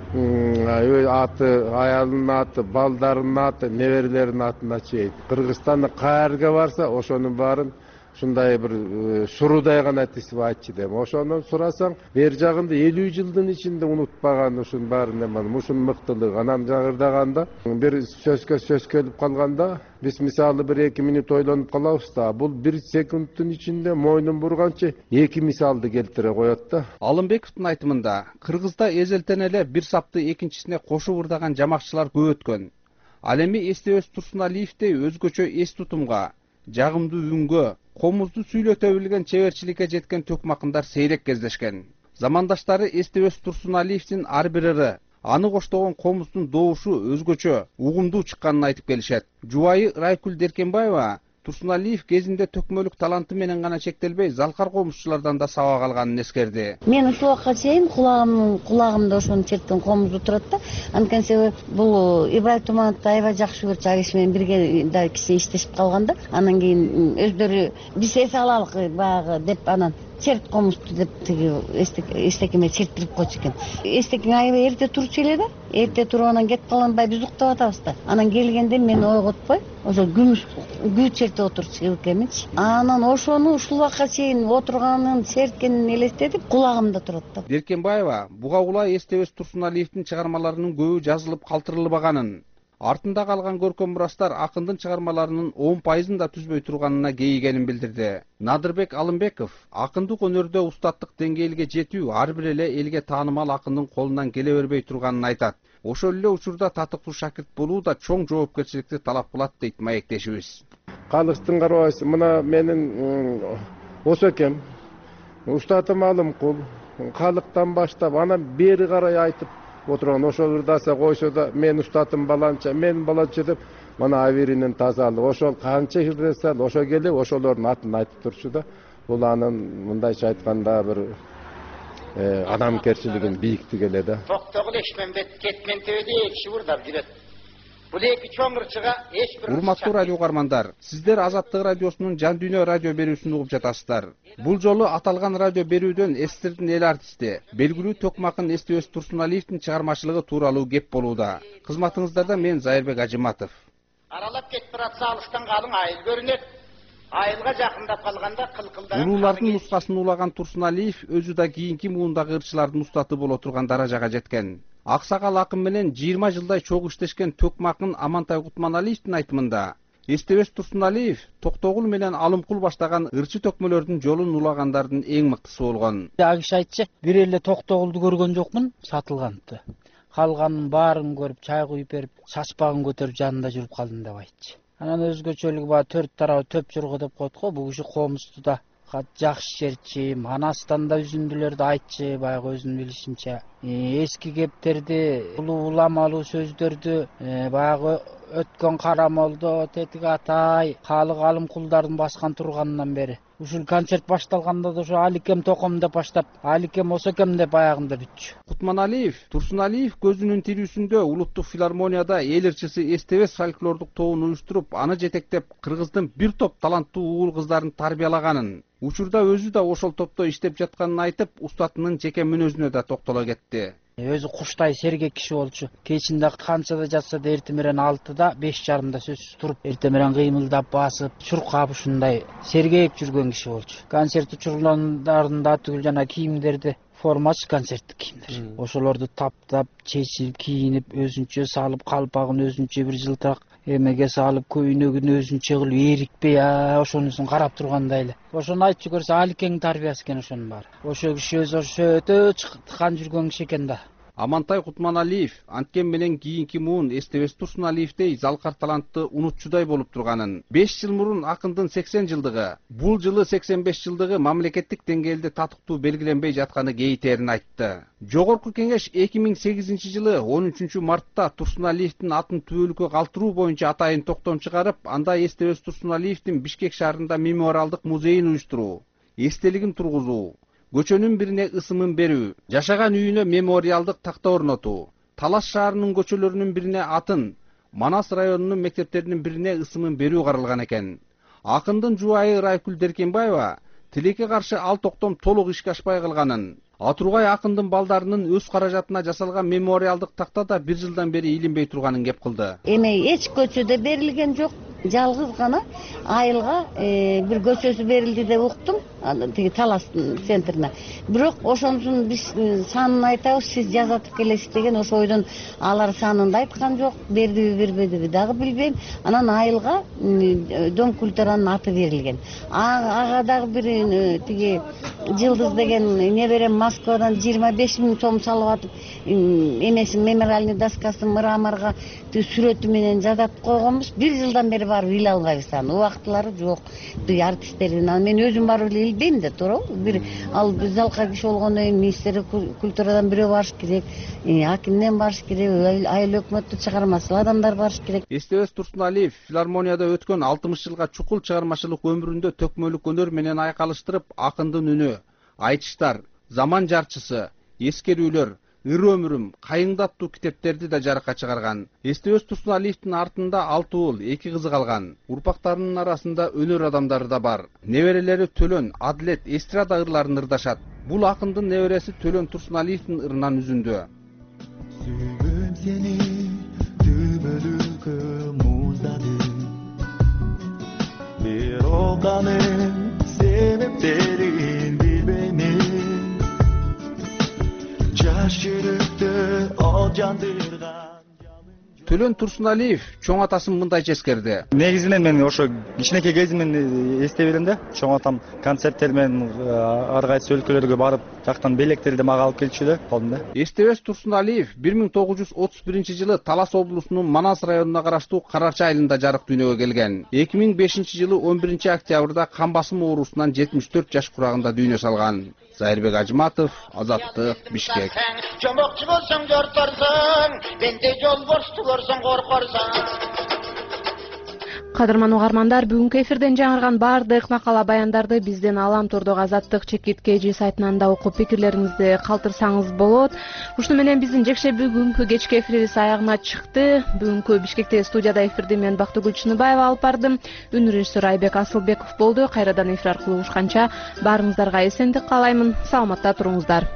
L: аты, аялынын аты, балдарынын аты, неберелеринин атына чейин. Кыргызстанда каерге барса, ошонун баарын ушундай бир суруудай гана тизип айтчу дейм. Ошондон сурасаң, бер жагында элүү жылдын ичинде унутпаган ушун баарын эмен, ушун мыктылык. Анан жагырдаганда бир сөзгө сөз келип калганда, биз мисалы бир эки минут ойлонуп калабыз да, бул бир секундтун ичинде мойнун бурганча эки мисалды келтире коет да.
G: Алымбековдун айтымында, Кыргызда эзелтен эле бир сапты экинчисине кошуп ырдаган жамакчылар көп өткөн. Ал эми эстебес Турсуналиевдей өзгөчө эс тутумга, жагымдуу үнгө, комузду сүйлөтө билген чеберчиликке жеткен Төкмакындар сейрек кездешкен. Замандаштары эстебес Турсуналиевдин ар бир ыры, аны коштогон комуздун добушу өзгөчө, угумдуу чыкканын айтып келишет. Жубайы Райкүл Деркенбаева Турсуналиев кезинде төкмөлүк таланты менен гана чектелбей, залкар комузчулардан да сабак алганын эскерди.
J: Мен ушул убакка чейин кулагым кулагымда ошону черткен комузду турат да. Анткени себеби бул Ибрай Тумановду аябай жакшы көрчү, ал киши менен бирге да киши иштешип калганда, анан кийин өздөрү биз эс алалык баягы деп анан черт комузду деп тиги эстекеме черттирип койчу экен. Эстекең аябай эрте турчу эле да. Эрте туруп анан кетип калган, биз уктап атабыз да. Анан келгенде мен ойготпой, ошо күмүш күү чертип отурчу элекеминчи. Анан ошону ушул убакка чейин отурганын, черткенин элестетип, кулагымда турат да.
G: Деркенбаева буга улай эстебес Турсуналиевдин чыгармаларынын көбү жазылып калтырылбаганын, артында калган көркөм мурастар акындын чыгармаларынын он пайызын да түзбөй турганына кейигенин билдирди. Надырбек Алымбеков акындык өнөрдө устаттык деңгээлге жетүү ар бир эле элге таанымал акындын колунан келе бербей турганын айтат. Ошол эле учурда татыктуу шакирт болуу да чоң жоопкерчиликти талап кылат дейт маектешибиз.
L: Калыктын карабайсыз, мына менин Осокем, устатым Алымкул, Калыктан баштап анан бери карай айтып отурган, ошол ырдаса койсо да мен устатым баланча, мен баланча деп, мына Аверинин тазалыгы, ошол канча ырдаса, ошо келип ошолордун атын айтып турчу да. Бул анын мындайча айтканда бир адамгерчилигин бийиктиги эле да.
K: Токтогул Эшмембет кетмен төбөдө киши урдап жүрөт. Бул эки чоң ырчыга эч бир.
G: Урматтуу радио угармандар, сиздер Азаттык радиосунун Жан Дүйнө радио берүүсүн угуп жатасыздар. Бул жолу аталган радио берүүдөн эстердин эл артисти, белгилүү Төкмакын эстебес Турсуналиевдин чыгармачылыгы тууралуу кеп болууда. Кызматыңыздарда мен Зайырбек Ажыматов.
K: Аралап кетип баратса алыстан калың айыл көрүнөт. айылга жакындап калганда кылкылдаган
G: улуулардын нускасын улаган Турсуналиев өзү да кийинки муундагы ырчылардын устаты боло турган даражага жеткен. Аксакал акын менен жыйырма жылдай чогуу иштешкен төкмө акын Амантай Кутманалиевдин айтымында эстебес Турсуналиев Токтогул менен Алымкул баштаган ырчы төкмөлөрдүн жолун улагандардын эң мыктысы болгон.
M: Ак киши айтчы, бир эле Токтогулду көргөн жокмун, сатылганды. Калганын баарын көрүп, чай куюп берип, чачпагын көтөрүп жанында жүрүп калдым деп айтчы. Анан өзгөчөлүгү бар төрт тарабы төп журго деп коет го, бул киши комузду да жакшы жерчи, Манастан да үзүндүлөрдү айтчы, баягы өзүнүн билишинче. Эски кептерди, улуу уламалуу сөздөрдү, баягы өткөн Карамолдо, Тетик Атай, Калык Алымкулдардын баскан турганынан бери. Ушул концерт башталганда да ошо Аликем током деп баштап, Аликем Осокем деп аягында бүтчү.
G: Кутманалиев, Турсуналиев көзүнүн тирүүсүндө Улуттук филармонияда эл ырчысы эстебес фольклордук тобун уюштуруп, аны жетектеп, Кыргыздын бир топ таланттуу угул кыздарын тарбиялаганын, учурда өзү да ошол топто иштеп жатканын айтып, устатынын жеке мүнөзүнө да токтоло кетти.
M: Өзү куштай сергек киши болчу. Кечинде канчада жатса да эртең менен алтыда, беш жарымда сөзсүз туруп, эртең менен кыймылдап басып, чуркап ушундай сергейип жүргөн киши болчу. Концерт учурларында түгүл жана кийимдерди, формачы концерттик кийимдер. Ошолорду таптап, чечип, кийинип, өзүнчө салып, калпагын өзүнчө бир жылтырак эмеге салып, көйнөгүн өзүнчө кылып, эрикпей, ошонусун карап тургандай эле. Ошону айтчы көрсө Аликеңдин тарбиясы экен ошонун баары. Ошо киши өзү ошо өтө чыккан жүргөн киши экен да.
G: Амантай Кутманалиев анткен менен кийинки муун эстебес Турсуналиевдей залкар талантты унутчудай болуп турганын, беш жыл мурун акындын сексен жылдыгы, бул жылы сексен беш жылдыгы мамлекеттик деңгээлде татыктуу белгиленбей жатканы кейтерин айтты. Жогорку кеңеш эки миң сегизинчи жылы он үчүнчү мартта Турсуналиевдин атын түбөлүккө калтыруу боюнча атайын токтом чыгарып, анда эстебес Турсуналиевдин Бишкек шаарында мемориалдык музейин уюштуруу, эстелигин тургузуу, көчөнүн бирине ысымын берүү, жашаган үйүнө мемориалдык такта орнотуу, Талас шаарынын көчөлөрүнүн бирине атын, Манас районунун мектептеринин бирине ысымын берүү каралган экен. Акындын жубайы Райкүл Деркенбаева тилекке каршы ал токтом толук ишке ашпай калганын, Атургай акындын балдарынын өз каражатына жасалган мемориалдык такта да бир жылдан бери илинбей турганын кеп кылды.
J: Эме эч көчөдө берилген жок, жалгыз гана айылга бир көчөсү берилди деп уктум, тиги Талас центрине. Бирок ошонусун биз санын айтабыз, сиз жазатып келесиз деген ошо ойдон алар санын да айткан жок, бердиби бербедиби дагы билбейм. Анан айылга Дом культуранын аты берилген. Ага дагы бир тиги Жылдыз деген неберем Москвадан жыйырма беш миң сом салып атып, эмесин мемориальный доскасын мраморго сүрөтү менен жадап койгонбуз. Бир жылдан бери барып ил албайбыз аны. Убактылары жок. Тиги артисттердин. Мен өзүм барып эле илбейм да, туурабы? Бир ал залкар киши болгондон кийин министр культурадан бирөө барыш керек, акимден барыш керек, айыл өкмөттү чыгармасы адамдар барыш керек.
G: Эстебес Турсуналиев филармонияда өткөн алтымыш жылга чукул чыгармачылык өмүрүндө төкмөлүк өнөр менен айкалыштырып, акындын үнү, айтыштар, заман жарчысы, эскерүүлөр, ыр өмүрүм, кайыңды аттуу китептерди да жарыкка чыгарган. Эстебес Турсуналиевдин артында алты уул, эки кызы калган. Урпактарынын арасында өнөр адамдары да бар. Неберелери Төлөн, Адилет, эстрада ырларын ырдашат. Бул акындын небереси Төлөн Турсуналиевдин ырынан үзүндү.
N: Сүйгүм сени түбөлүккө муздадым, бирок анын себептерин билбеймин. Жаш жүрөктө от жандырган.
G: Төлөн Турсуналиев чоң атасын мындайча эскерди.
O: Негизинен мен ошо кичинекей кезимден эстей берем да, чоң атам концерттер менен ар кайсы өлкөлөргө барып, жактан белектерди мага алып келчү да, колдум да.
G: Эстебес Турсуналиев бир миң тогуз жүз отуз биринчи жылы Талас облусунун Манас районуна караштуу Карача айылында жарык дүйнөгө келген. эки миң бешинчи жылы он биринчи октябрда кан басым оорусунан жетимиш төрт жаш курагында дүйнө салган. Зайырбек Ажматов, Азаттык, Бишкек.
K: Жомокчу болсоң жорторсуң, бенде жол борчту көрсөң коркорсуң.
A: Кадырман угармандар, бүгүнкү эфирден жаңырган баардык макала баяндарды биздин Аламтордогу Азаттык чекит kg сайтынан да окуп пикирлериңизди калтырсаңыз болот. Ушуну менен биздин жекше бүгүнкү кечки эфирибиз аягына чыкты. Бүгүнкү Бишкектеги студияда эфирди мен Бактыгүл Чыныбаева алып бардым. Үн режиссер Айбек Асылбеков болду. Кайрадан эфир аркылуу угушканча баарыңыздарга эсендик каалаймын. Саламатта туруңуздар.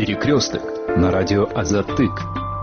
P: «Перекресток» на радио «Азаттык».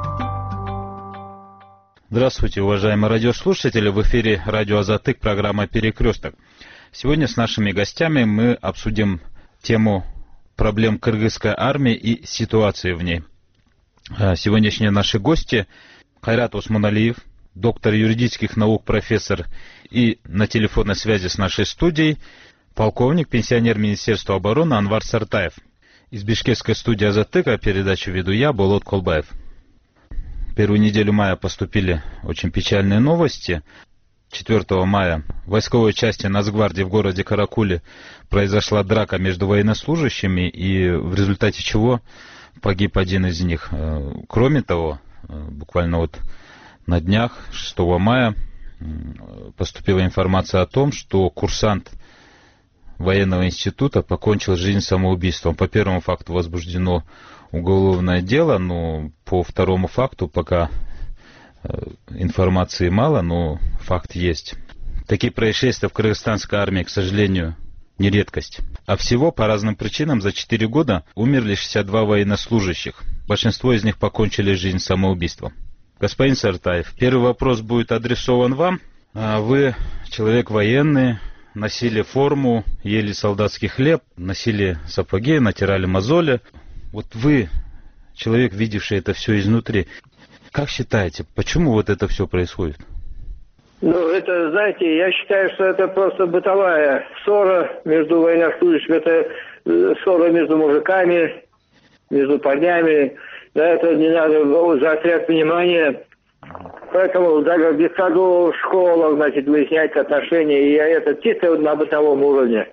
Q: Здравствуйте, уважаемые радиослушатели. В эфире радио «Азаттык», программа «Перекресток». Сегодня с нашими гостями мы обсудим тему проблем кыргызской армии и ситуации в ней. Сегодняшние наши гости — Кайрат Осмоналиев, доктор юридических наук, профессор, и на телефонной связи с нашей студией полковник, пенсионер Министерства обороны Анвар Сартаев. Из бишкекской студии «Азаттыка» передачу веду я, Болот Колбаев. Первую неделю мая поступили очень печальные новости. четвёртого мая в войсковой части Нацгвардии в городе Каракуле произошла драка между военнослужащими, и в результате чего погиб один из них. Кроме того, буквально вот на днях, шестого мая, поступила информация о том, что курсант военного института покончил жизнь самоубийством. По первому факту возбуждено уголовное дело, но по второму факту пока информации мало, но факт есть. Такие происшествия в кыргызстанской армии, к сожалению, не редкость. А всего по разным причинам за четыре года умерли шестьдесят два военнослужащих. Большинство из них покончили жизнь самоубийством. Господин Сартаев, первый вопрос будет адресован вам. Вы человек военный, носили форму, ели солдатский хлеб, носили сапоги, натирали мозоли. Вот вы, человек, видевший это все изнутри, как считаете, почему вот это все происходит?
B: Ну, это, знаете, я считаю, что это просто бытовая ссора между военнослужащими, это ссора между мужиками, между парнями. На это не надо заострять внимание. Поэтому даже в детсаду, в школах, значит, выяснять отношения, и это чисто на бытовом уровне.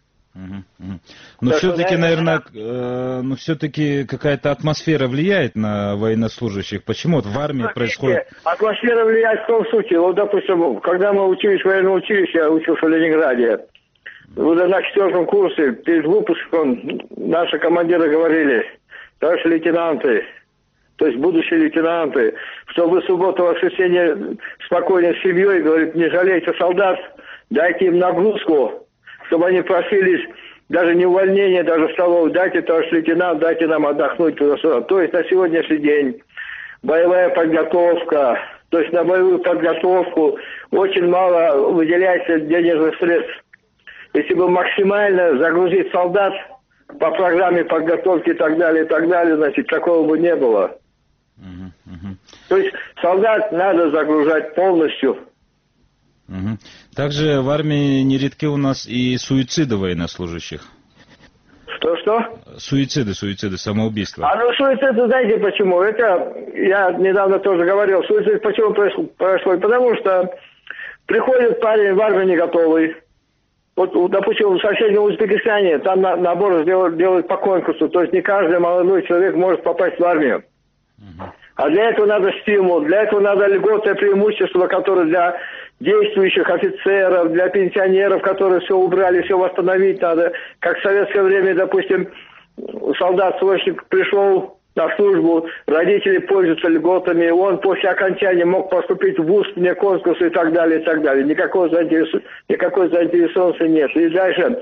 Q: Но все-таки, что, наверное, э, ну все-таки какая-то атмосфера влияет на военнослужащих. Почему вот в армии Смотрите, происходит?
B: Атмосфера влияет в том случае, вот, допустим, когда мы учились в военном училище, я учился в Ленинграде, вот на четвертом курсе, перед выпуском, наши командиры говорили: товарищи лейтенанты, то есть будущие лейтенанты, чтобы в субботу-воскресенье спокойно с семьей, говорит, не жалейте солдат, дайте им нагрузку, чтобы они просились, даже не увольнение, даже в столовую, дайте, товарищ лейтенант, дайте нам отдохнуть туда-сюда. То есть на сегодняшний день боевая подготовка, то есть на боевую подготовку очень мало выделяется денежных средств. Если бы максимально загрузить солдат по программе подготовки и так далее, и так далее, значит, такого бы не было. Uh-huh, uh-huh. То есть солдат надо загружать полностью.
Q: Угу. Также в армии нередки у нас и суициды военнослужащих.
B: Что-что?
Q: Суициды, суициды, самоубийства.
B: А ну суициды, знаете почему? Это, я недавно тоже говорил, суицид почему происходит? Потому что приходит парень в армию не готовый. Вот, допустим, в соседнем Узбекистане, там на, набор делают, делают по конкурсу, то есть не каждый молодой человек может попасть в армию. Угу. А для этого надо стимул, для этого надо льготное преимущество, которое для действующих офицеров, для пенсионеров, которые все убрали, все восстановить надо. Как в советское время, допустим, солдат-срочник пришел на службу, родители пользуются льготами, он после окончания мог поступить в вуз, вне конкурса и так далее, и так далее. Никакой, заинтересу... Никакой заинтересованности нет. И дальше,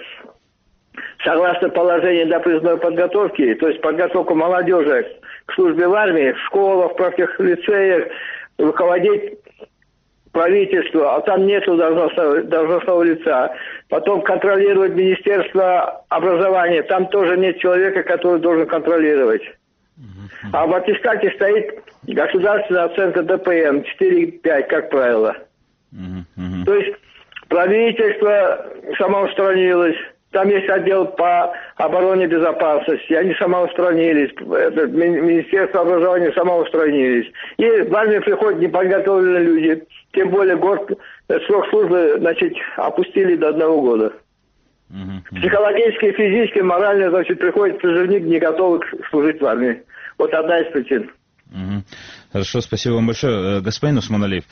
B: согласно положению для призывной подготовки, то есть подготовку молодежи к службе в армии, в школах, в профтехлицеях, руководить правительство, а там нету должностного, должностного лица. Потом контролировать Министерство образования, там тоже нет человека, который должен контролировать. Uh-huh. А в аттестате стоит государственная оценка дэ пэ эм четыре пять, как правило. Uh-huh. Uh-huh. То есть правительство самоустранилось. Там есть отдел по обороне и безопасности. Они самоустранились. Это Министерство образования самоустранились. И в армию приходят неподготовленные люди. Тем более год, срок службы, значит, опустили до одного года. Uh-huh. Психологически, физически, морально, значит, приходит призывник, не готовый служить в армии. Вот одна из причин.
Q: Uh-huh. Хорошо, спасибо вам большое. Господин Осмоналиев,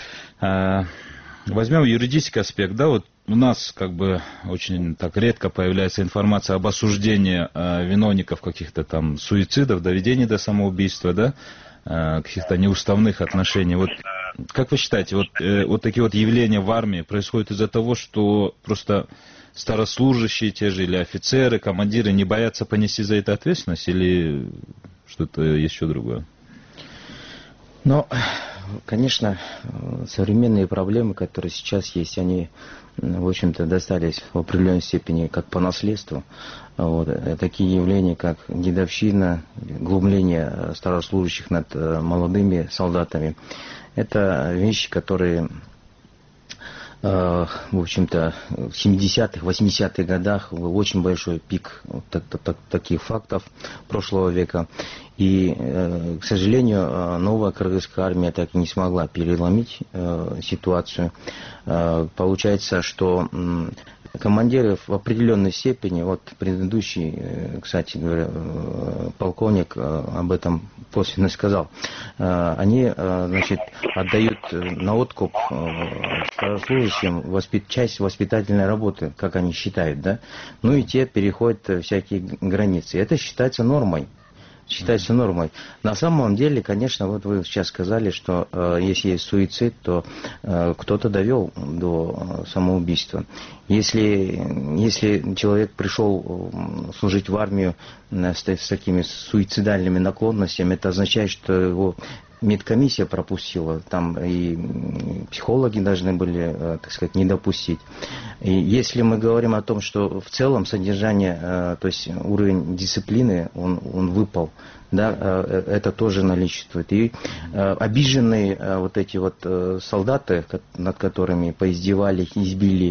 Q: возьмем юридический аспект, да, вот у нас как бы очень так редко появляется информация об осуждении э, виновников каких-то там суицидов, доведений до самоубийства, да, э, каких-то неуставных отношений. Вот как вы считаете, вот, э, вот такие вот явления в армии происходят из-за того, что просто старослужащие те же, или офицеры, командиры не боятся понести за это ответственность, или что-то еще другое?
R: Ну, конечно, современные проблемы, которые сейчас есть, они, в общем-то, достались в определенной степени как по наследству. Вот. Такие явления, как дедовщина, глумление старослужащих над молодыми солдатами, это вещи, которые, в общем-то, в семидесятых, восьмидесятых годах был очень большой пик таких фактов прошлого века. И, к сожалению, новая кыргызская армия так и не смогла переломить ситуацию. Получается, что командиры в определенной степени, вот предыдущий, кстати говоря, полковник об этом косвенно сказал, они, значит, отдают на откуп старослужащим воспит... часть воспитательной работы, как они считают, да, ну и те переходят всякие границы. Это считается нормой. Считается нормой. На самом деле, конечно, вот вы сейчас сказали, что э, если есть суицид, то э, кто-то довел до самоубийства. Если, если человек пришел служить в армию э, с, с такими суицидальными наклонностями, это означает, что его медкомиссия пропустила, там и психологи должны были, так сказать, не допустить. И если мы говорим о том, что в целом содержание, то есть уровень дисциплины, он, он выпал, да, это тоже наличествует. И обиженные вот эти вот солдаты, над которыми поиздевались, избили,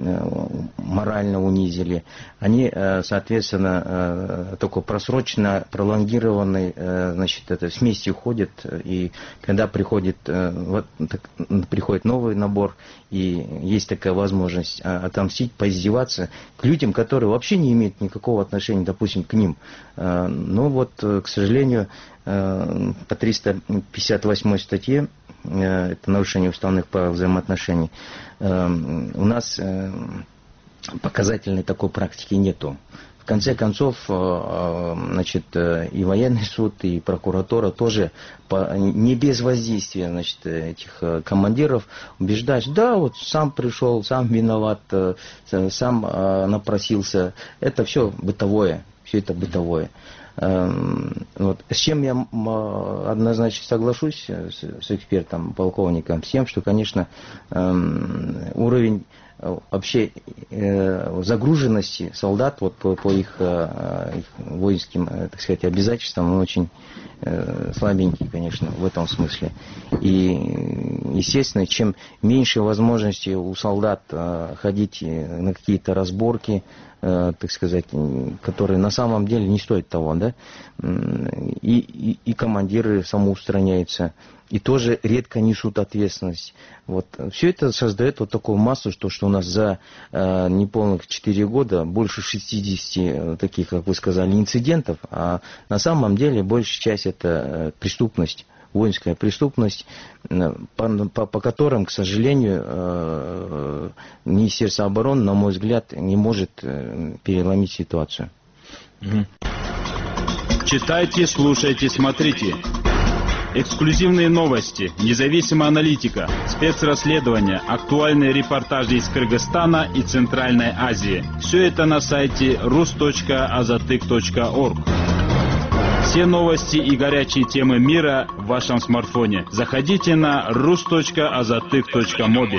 R: морально унизили, они, соответственно, только просроченно пролонгированной, значит, это смеси уходят, и когда приходит, вот, приходит новый набор, и есть такая возможность отомстить, поиздеваться к людям, которые вообще не имеют никакого отношения, допустим, к ним. Но вот, к сожалению, по триста пятьдесят восьмой статье, это нарушение уставных правил взаимоотношений, у нас показательной такой практики нету. В конце концов, значит, и военный суд, и прокуратура тоже не без воздействия, значит, этих командиров убеждают, да, вот сам пришел, сам виноват, сам напросился. Это все бытовое, все это бытовое. Вот. С чем я однозначно соглашусь с, с экспертом, полковником, с тем, что, конечно, уровень вообще загруженности солдат вот, по, по их, их воинским, так сказать, обязательствам, он очень слабенький, конечно, в этом смысле. И, естественно, чем меньше возможностей у солдат ходить на какие-то разборки, так сказать, которые на самом деле не стоят того, да, и, и, и командиры самоустраняются, и тоже редко несут ответственность. Вот. Все это создает вот такую массу, что, что у нас за э, неполных четыре года больше шестидесяти таких, как вы сказали, инцидентов, а на самом деле большая часть это э, преступность, воинская преступность, э, по, по, по которым, к сожалению, э, Министерство обороны, на мой взгляд, не может э, переломить ситуацию.
Q: Читайте, слушайте, смотрите. Эксклюзивные новости, независимая аналитика, спецрасследования, актуальные репортажи из Кыргызстана и Центральной Азии. Все это на сайте рус точка азатык точка орг. Все новости и горячие темы мира в вашем смартфоне. Заходите на рус точка азатык точка моби.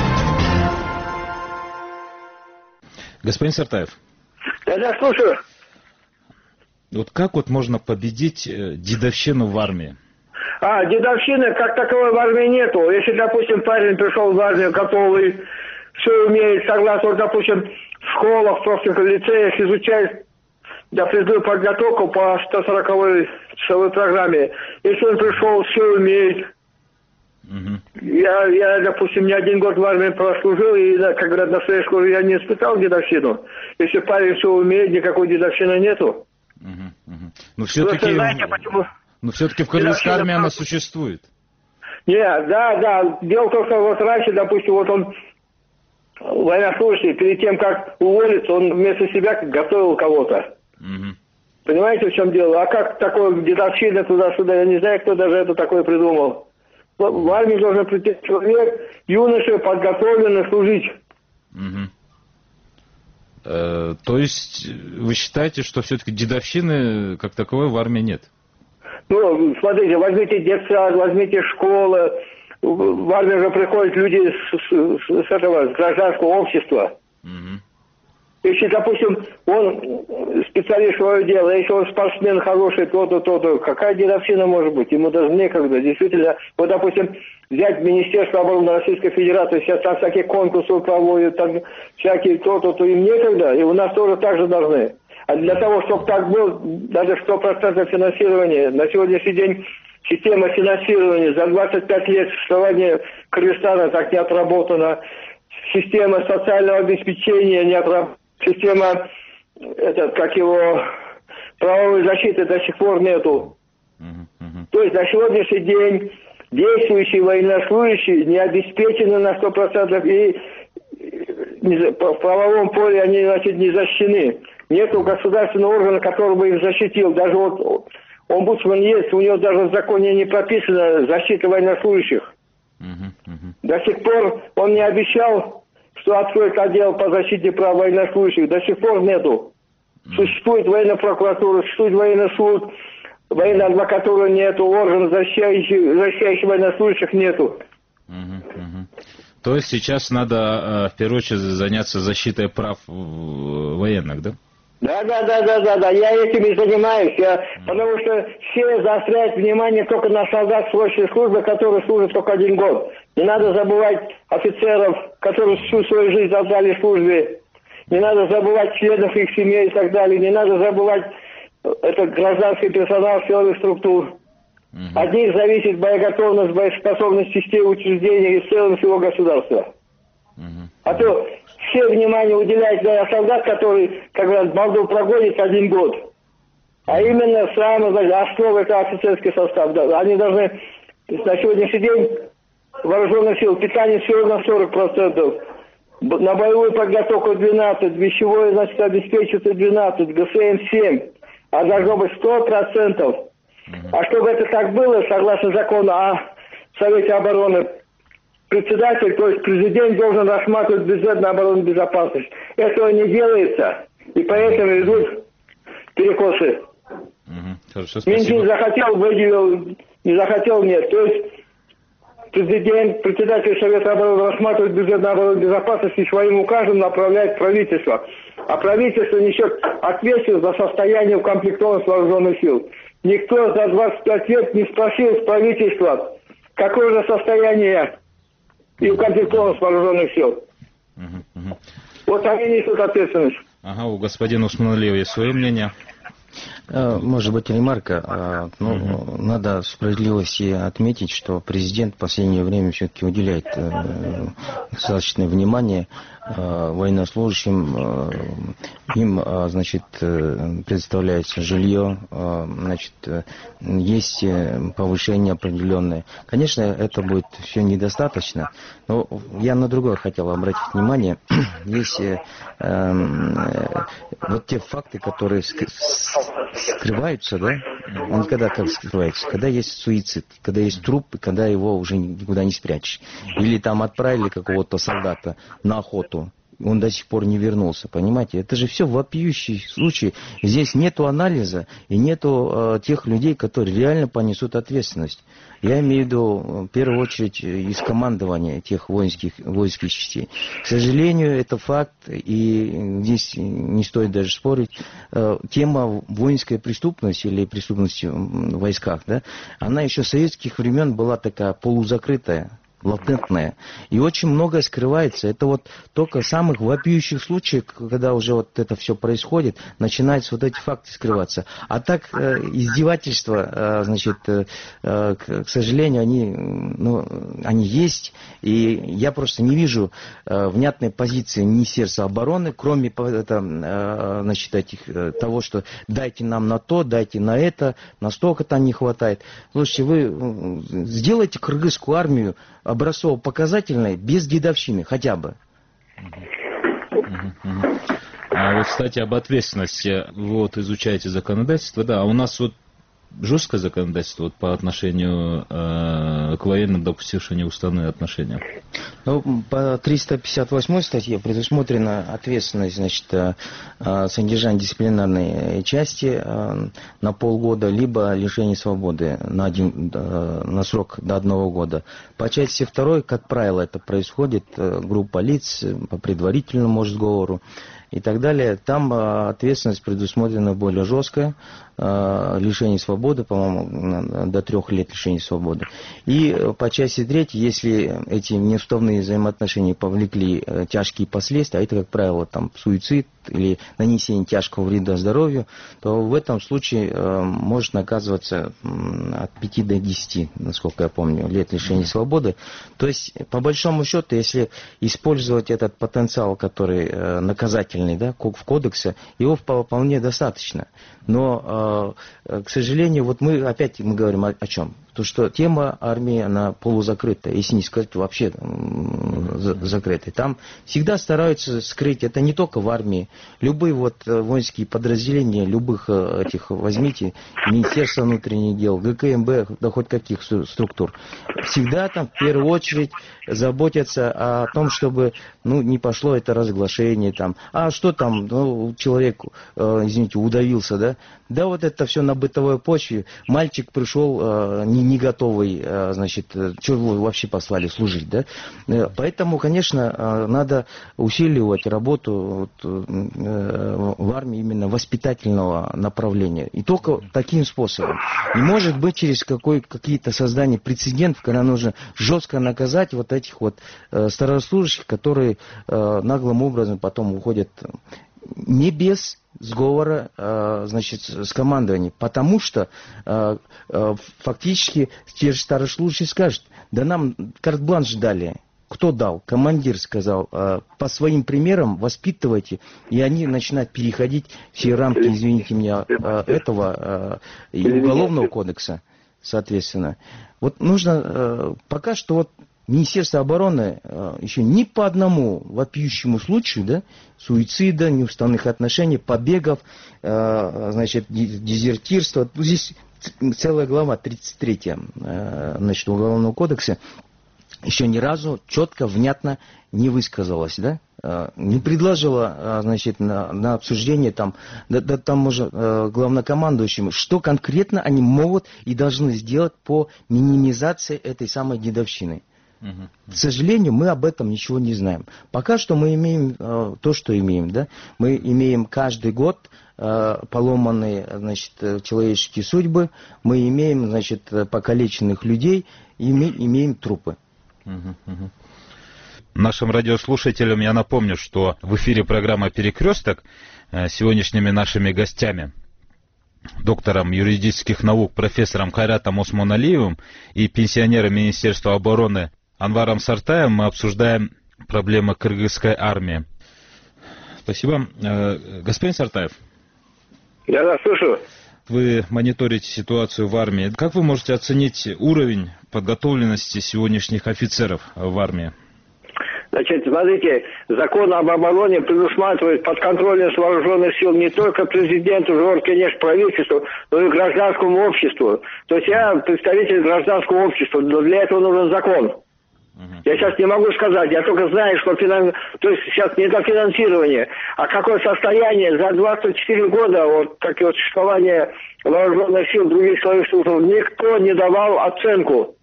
Q: Господин Сартаев.
B: Да, да, слушаю.
Q: Вот как вот можно победить дедовщину в армии?
B: А, дедовщины как таковой в армии нету. Если, допустим, парень пришел в армию готовый, все умеет, согласно, допустим, в школах, в профильных лицеях изучает допризывную подготовку по сто сороковой часовой программе. Если он пришел, все умеет. Угу. Я, я, допустим, не один год в армии прослужил, и, как говорят, на своей школе я не испытал дедовщину. Если парень все умеет, никакой дедовщины нету.
Q: Угу, угу. Но все-таки...
B: знаете, почему...
Q: Но все-таки в Кыргызской армии она существует.
B: Нет, да, да. Дело в том, что вот раньше, допустим, вот он военнослужащий, перед тем, как уволиться, он вместо себя готовил кого-то. Угу. Понимаете, в чем дело? А как такое дедовщина туда-сюда? Я не знаю, кто даже это такое придумал. В армии должен прийти человек, юноша, подготовленный служить.
Q: Угу. Э, то есть вы считаете, что все-таки дедовщины как таковой в армии нет?
S: Ну, смотрите, возьмите детсад, возьмите школы. В армию же приходят люди с, с, с этого, с гражданского общества.
Q: Угу.
S: Если, допустим, он специалист свое дело, если он спортсмен хороший, то-то, то-то, какая дедовщина может быть? Ему даже некогда. Действительно, вот, допустим, взять Министерство обороны Российской Федерации, сейчас там всякие конкурсы проводят, там всякие то-то, то им некогда, и у нас тоже так же должны. А для того, чтобы так было, даже сто процентов финансирования, на сегодняшний день система финансирования за двадцать пять лет существования Кыргызстана так не отработана, система социального обеспечения не отработана, система, этот, как его, правовой защиты до сих пор нету. Uh-huh. То есть на сегодняшний день действующие военнослужащие не обеспечены на сто процентов и в правовом поле они, значит, не защищены. Нету государственного органа, который бы их защитил. Даже вот омбудсман есть, у него даже в законе не прописана защита военнослужащих. Uh-huh. Uh-huh. До сих пор он не обещал, что откроет отдел по защите прав военнослужащих. До сих пор нету. Существует военная прокуратура, существует военный суд, военная адвокатура нету, орган, защищающий, защищающий военнослужащих нету.
Q: Угу, угу. То есть сейчас надо в первую очередь заняться защитой прав военных, да?
S: Да, да, да, да, да, да, я этим и занимаюсь, я, mm. потому что все заостряют внимание только на солдат срочной службы, которые служат только один год. Не надо забывать офицеров, которые всю свою жизнь отдали службе. Не надо забывать членов их семей и так далее. Не надо забывать этот гражданский персонал силовых структур. Mm-hmm. От них зависит боеготовность, боеспособность системы учреждений и в целом всего государства. Mm-hmm. А то все внимание уделяют на солдат, который, как говорят, Молдову прогонит один год. А именно самая основа это офицерский состав. Да. Они должны на сегодняшний день вооруженных сил питание все равно сорок процентов. На боевую подготовку двенадцать, вещевое, значит, обеспечивается двенадцать, ГСМ семь. А должно быть сто процентов. А чтобы это так было, согласно закону о Совете обороны, председатель, то есть президент, должен рассматривать бюджет на оборонную безопасность. Этого не делается, и поэтому идут перекосы.
Q: Хорошо,
S: Минфин захотел, выделил, не захотел, нет. То есть президент, председатель Совета обороны рассматривает бюджет на оборонную безопасность и своим указом направляет правительство. А правительство несет ответственность за состояние укомплектованности вооруженных сил. Никто за двадцать пять лет не спросил с правительства, какое же состояние и укомплектованность вооруженных сил.
Q: Uh-huh, uh-huh.
S: Вот они несут ответственность.
Q: Ага, у господина Усманлиева есть свое мнение.
R: Может быть, ремарка. Ну, угу. Надо справедливости отметить, что президент в последнее время все-таки уделяет достаточное внимание военнослужащим. Им, значит, предоставляется жилье, значит, есть повышение определенное. Конечно, это будет все недостаточно, но я на другое хотел обратить внимание. Есть вот те факты, которые скрываются, да? Он когда как скрывается? Когда есть суицид, когда есть труп, когда его уже никуда не спрячешь. Или там отправили какого-то солдата на охоту, он до сих пор не вернулся, понимаете? Это же все вопиющие случаи. Здесь нету анализа и нету э, тех людей, которые реально понесут ответственность. Я имею в виду, в первую очередь, из командования тех воинских, воинских частей. К сожалению, это факт, и здесь не стоит даже спорить. Э, тема воинской преступности или преступности в войсках, да, она еще с советских времен была такая полузакрытая, латентная. И очень многое скрывается. Это вот только в самых вопиющих случаях, когда уже вот это все происходит, начинаются вот эти факты скрываться. А так э, издевательства, э, значит, э, э, к, к сожалению, они, ну, они есть. И я просто не вижу э, внятной позиции Министерства обороны, кроме это, э, значит, этих, э, того, что дайте нам на то, дайте на это, настолько-то не хватает. Слушайте, вы сделайте кыргызскую армию образцово-показательной, без дедовщины, хотя бы.
Q: А вот, кстати, об ответственности. Вы вот изучаете законодательство, да, а у нас вот жесткое законодательство вот, по отношению э, к военным, допустившим неуставные отношения?
R: Ну, по триста пятьдесят восьмой статье предусмотрена ответственность, значит, содержание дисциплинарной части на полгода, либо лишение свободы на, один, на срок до одного года. По части второй, как правило, это происходит, группа лиц по предварительному сговору и так далее. Там ответственность предусмотрена более жесткая, лишение свободы, по-моему, до трех лет лишения свободы. И по части третьей, если эти неуставные взаимоотношения повлекли тяжкие последствия, а это, как правило, там, суицид или нанесение тяжкого вреда здоровью, то в этом случае э, может наказываться э, от пяти до десяти, насколько я помню, лет лишения свободы. То есть, по большому счету, если использовать этот потенциал, который э, наказательный, да, в кодексе, его вполне достаточно. Но, э, к сожалению, вот мы опять мы говорим о, о чем? То, что тема армии, она полузакрыта, если не сказать вообще закрытой. Там всегда стараются скрыть, это не только в армии, любые вот воинские подразделения, любых этих, возьмите, Министерство внутренних дел, ГКМБ, да хоть каких структур, всегда там в первую очередь заботятся о том, чтобы, ну, не пошло это разглашение там, а что там, ну, человек, извините, удавился, да, да вот это все на бытовой почве, мальчик пришел не не готовый, значит, что вы вообще послали служить, да? Поэтому, конечно, надо усиливать работу в армии именно воспитательного направления. И только таким способом. Не может быть через какой, какие-то создания прецедентов, когда нужно жестко наказать вот этих вот старослужащих, которые наглым образом потом уходят не без сговора, значит, с командованием, потому что фактически те же старослужащие скажут, да нам карт-бланш дали. Кто дал? Командир сказал, по своим примерам воспитывайте, и они начинают переходить все рамки, извините меня, этого и уголовного кодекса, соответственно. Вот нужно пока что вот Министерство обороны э, еще ни по одному вопиющему случаю, да, суицида, неуставных отношений, побегов, э, значит, дезертирства, здесь целая глава тридцать третья э, значит, Уголовного кодекса еще ни разу четко, внятно не высказалась, да, э, не предложила, э, значит, на, на обсуждение там, да, да, там уже э, главнокомандующему, что конкретно они могут и должны сделать по минимизации этой самой дедовщины. К сожалению, мы об этом ничего не знаем. Пока что мы имеем э, то, что имеем. Да? Мы имеем каждый год э, поломанные, значит, человеческие судьбы, мы имеем, значит, покалеченных людей, и мы имеем трупы.
Q: Нашим радиослушателям я напомню, что в эфире программа «Перекресток» сегодняшними нашими гостями, доктором юридических наук, профессором Кайратом Осмоналиевым и пенсионером Министерства обороны Анваром Сартаевым мы обсуждаем проблемы кыргызской армии. Спасибо. Господин Сартаев.
S: Я вас слушаю.
Q: Вы мониторите ситуацию в армии. Как вы можете оценить уровень подготовленности сегодняшних офицеров в армии?
S: Значит, смотрите, закон об обороне предусматривает подконтрольность вооруженных сил не только президенту, конечно, правительству, но и гражданскому обществу. То есть я представитель гражданского общества, но для этого нужен закон. Я сейчас не могу сказать, я только знаю, что финанс... то есть сейчас не до финансирования, а какое состояние за двадцать четыре года вот, как и вот, существования вооруженных сил других силовых структур, никто не давал оценку.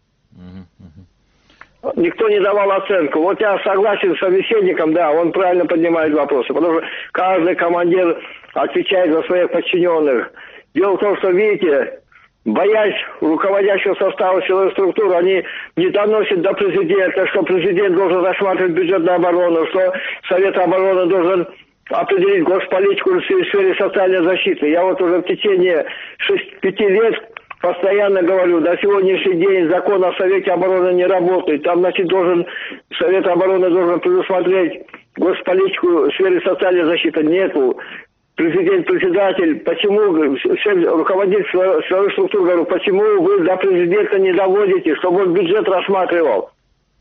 S: Никто не давал оценку. Вот я согласен с собеседником, да, он правильно поднимает вопросы, потому что каждый командир отвечает за своих подчиненных. Дело в том, что, видите, боясь руководящего состава силовых структур, они не доносят до президента, что президент должен рассматривать бюджетную оборону, что Совет обороны должен определить госполитику в сфере социальной защиты. Я вот уже в течение шести-пяти лет постоянно говорю, до сегодняшний день закон о Совете обороны не работает. Там, значит, должен Совет обороны должен предусмотреть госполитику в сфере социальной защиты. Нету. Президент, председатель, почему, руководитель силовых структур, говорю, почему вы до президента не доводите, чтобы он бюджет рассматривал?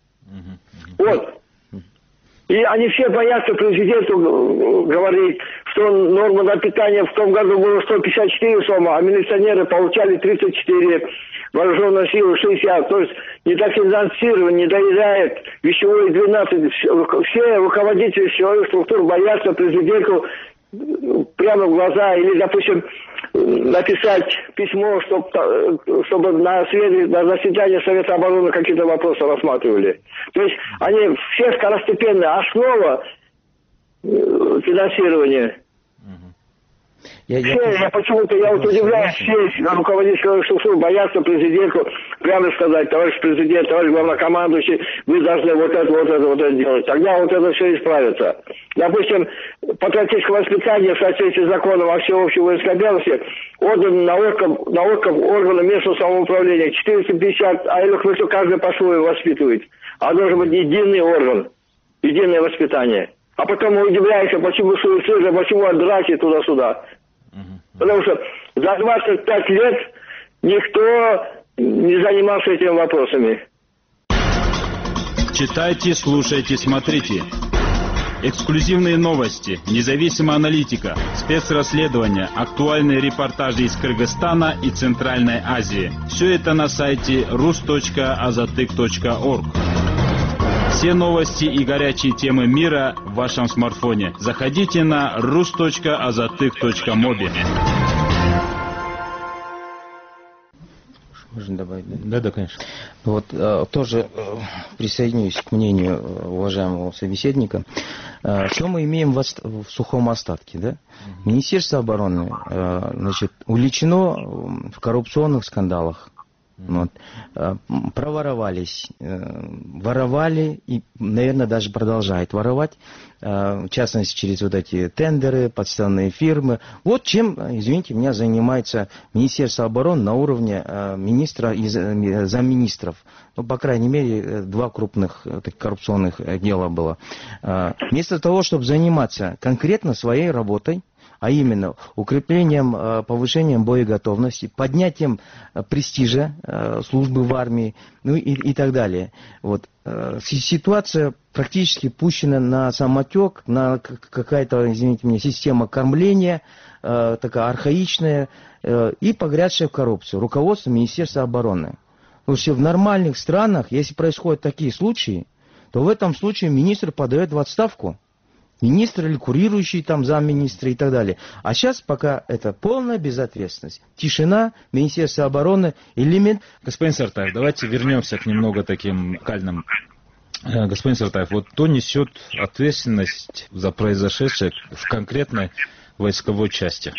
S: Вот. И они все боятся президенту говорить, что норма на питание в том году было сто пятьдесят четыре сомы, а милиционеры получали тридцать четыре, вооруженные силы шестьдесят. То есть недофинансирование, не доедает, вещевое двенадцать. Все руководители силовых структур боятся президенту прямо в глаза или, допустим, написать письмо, чтобы, чтобы на, свет, на заседании Совета обороны какие-то вопросы рассматривали. То есть они все второстепенные, основа финансирования.
R: Я,
S: все,
R: я,
S: я почему-то, я вот удивляюсь, все руководители структур боятся президенту прямо сказать: товарищ президент, товарищ главнокомандующий, вы должны вот это, вот это, вот это делать. Тогда вот это все исправится. Допустим, патриотическое воспитание в соответствии с законом о всеобщей воинской обязанности отдано на откуп, на откуп органам местного самоуправления. четыреста пятьдесят, а или каждый по-своему воспитывает. А должен быть единый орган, единое воспитание. А потом мы удивляемся, почему суициды, почему драки туда-сюда. Потому что за двадцать пять лет никто не занимался этими вопросами.
Q: Читайте, слушайте, смотрите. Эксклюзивные новости, независимая аналитика, спецрасследования, актуальные репортажи из Кыргызстана и Центральной Азии. Все это на сайте рус точка азатык точка орг. Все новости и горячие темы мира в вашем смартфоне. Заходите на рус точка азатык точка моби.
R: Можно добавить? Да,
Q: да, да, конечно.
R: Вот э, тоже э, присоединюсь к мнению уважаемого собеседника. Э, что мы имеем в, ост- в сухом остатке, да? Министерство обороны, э, значит, увлечено в коррупционных скандалах. Вот. Проворовались, воровали и, наверное, даже продолжают воровать, в частности, через вот эти тендеры, подставные фирмы. Вот чем, извините меня, занимается Министерство обороны на уровне министра и замминистров. Ну, по крайней мере, два крупных коррупционных дела было. Вместо того, чтобы заниматься конкретно своей работой, а именно укреплением, повышением боеготовности, поднятием престижа службы в армии, ну и, и так далее. Вот. Ситуация практически пущена на самотек, на какая-то, извините меня, система кормления, такая архаичная, и погрязшая в коррупцию. Руководство Министерства обороны. Потому что в нормальных странах, если происходят такие случаи, то в этом случае министр подает в отставку. Министр или курирующий там замминистра и так далее. А сейчас пока это полная безответственность. Тишина, Министерство обороны, элемент...
Q: Господин Сартаев, давайте вернемся к немного таким локальным. Господин Сартаев, вот кто несет ответственность за произошедшее в конкретной войсковой части?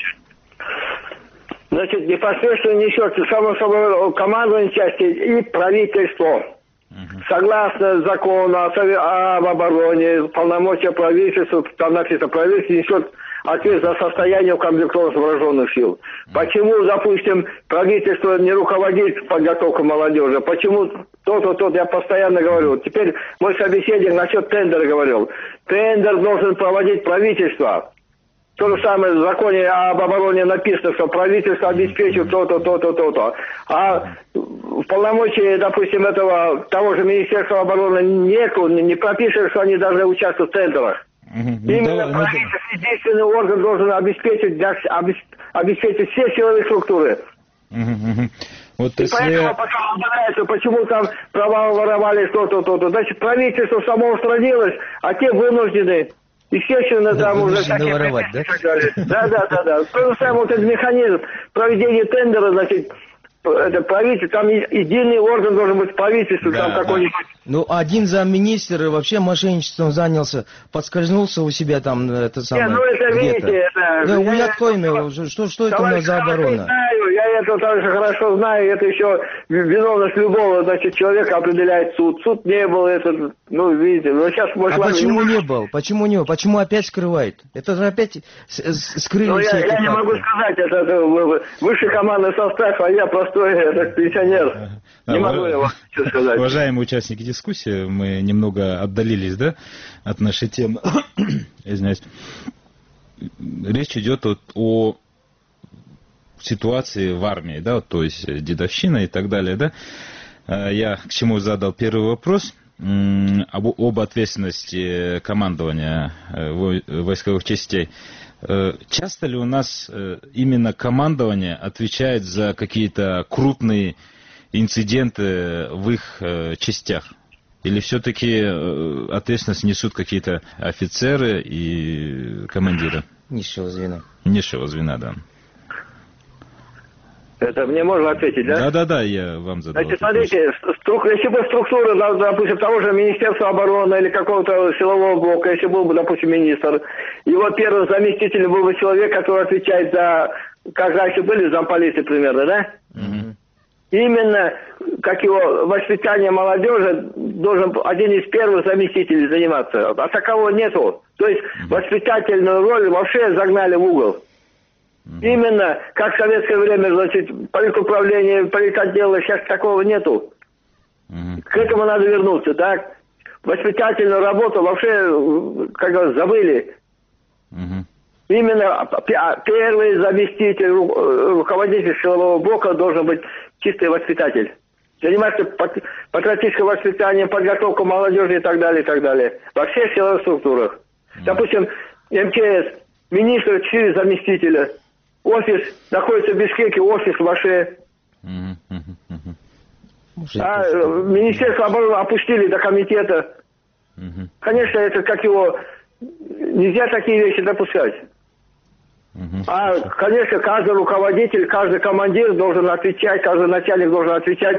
S: Значит, непосредственно несет, само собой, командование части и правительство. Согласно закону об обороне, полномочия правительства, там написано, правительство несет ответственность за состояние укомплектованности вооруженных сил. Почему, допустим, правительство не руководит подготовкой молодежи? Почему то-то, то-то, я постоянно говорю. Теперь мой собеседник насчет тендера говорил. Тендер должен проводить правительство. То же самое в законе об обороне написано, что правительство обеспечит то-то, то-то, то-то. А в полномочии, допустим, этого того же Министерства обороны нету, не пропишешь, что они должны участвовать в тендерах. Mm-hmm. Именно ну, правительство, ну, единственный орган должен обеспечить, для, обеспечить все силовые структуры.
Q: Mm-hmm. Вот
S: и
Q: если...
S: поэтому потом упоминается, почему там права воровали, то-то, то-то. Значит, правительство само устранилось, а те вынуждены. Естественно, да, там уже всякие...
R: Воровать, да?
S: Да, да, да, да. То же самое вот этот механизм проведения тендера, значит, это правительство, там единый орган должен быть правительство, да, там да. какой-нибудь...
R: Ну, один замминистра вообще мошенничеством занялся, подскользнулся у себя там, это самое,
S: Не, ну это, видите, это...
R: Да, я, я пойму, что, что это у нас за оборона?
S: Знаю, я это также хорошо знаю, это еще виновность любого, значит, человека определяет суд. Суд не был, это, ну, видите, ну, сейчас...
R: А вами... почему не был? Почему не был? Почему опять скрывает? Это же опять скрыли ну,
S: все я,
R: эти
S: я
R: факты.
S: не могу сказать, это, это высший командный состав, а я простой, это, пенсионер.
Q: А,
S: не могу я вам что сказать.
Q: Уважаемые участники дискуссии, мы немного отдалились, да, от нашей темы. Извиняюсь. Речь идет вот о ситуации в армии, да, то есть дедовщина и так далее, да. Я к чему задал первый вопрос. об, об ответственности командования войсковых частей. Часто ли у нас именно командование отвечает за какие-то крупные инциденты в их частях? Или все-таки ответственность несут какие-то офицеры и командиры?
R: Низшего звена.
Q: Низшего звена, да.
S: Это мне можно ответить, да?
Q: Да-да-да, я вам задал.
S: Значит, смотрите, струк, если бы структура, допустим, того же Министерства обороны или какого-то силового блока, если был бы, допустим, министр, его первым заместителем был бы человек, который отвечает за, как раньше были, замполиты примерно, да?
Q: Угу.
S: Именно, как его воспитание молодежи, должен один из первых заместителей заниматься. А такового нету. То есть воспитательную роль вообще загнали в угол. Именно, как в советское время, значит, политуправление, политотделы, сейчас такого нету.
Q: Mm-hmm.
S: К этому надо вернуться, так? Воспитательную работу вообще, как говорят, забыли.
Q: Mm-hmm.
S: Именно первый заместитель, руководитель силового блока должен быть чистый воспитатель. Заниматься патриотическим воспитанием, подготовкой молодежи и так далее, и так далее. Во всех силовых структурах. Mm-hmm. Допустим, МЧС, министр, четыре заместителя. Офис находится в Бишкеке, офис в Аше.
Q: Mm-hmm. Mm-hmm.
S: А Министерство обороны опустили до комитета.
Q: Mm-hmm.
S: Конечно, это как его... Нельзя такие вещи допускать.
Q: Mm-hmm.
S: А, конечно, каждый руководитель, каждый командир должен отвечать, каждый начальник должен отвечать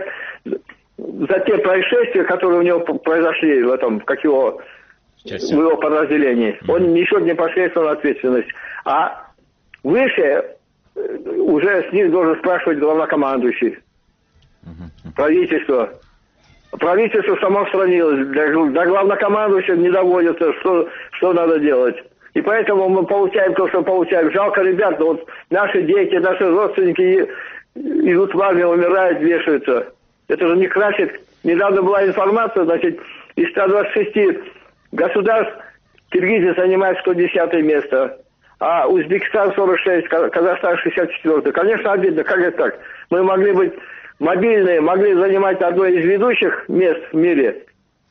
S: за те происшествия, которые у него произошли в этом, как его... в его подразделении. Mm-hmm. Он несет непосредственную ответственность. А выше уже с них должен спрашивать главнокомандующий.
Q: Mm-hmm.
S: Правительство. Правительство само странилось. До главнокомандующего не доводится, что, что надо делать. И поэтому мы получаем то, что получаем. Жалко ребят, но вот наши дети, наши родственники идут в армию, умирают, вешаются. Это же не красит. Недавно была информация, значит, из ста двадцати шести государств Киргизия занимает сто десятое место, а Узбекистан сорок шесть, Казахстан шестьдесят четыре. Конечно, обидно, как это так? Мы могли быть мобильные, могли занимать одно из ведущих мест в мире.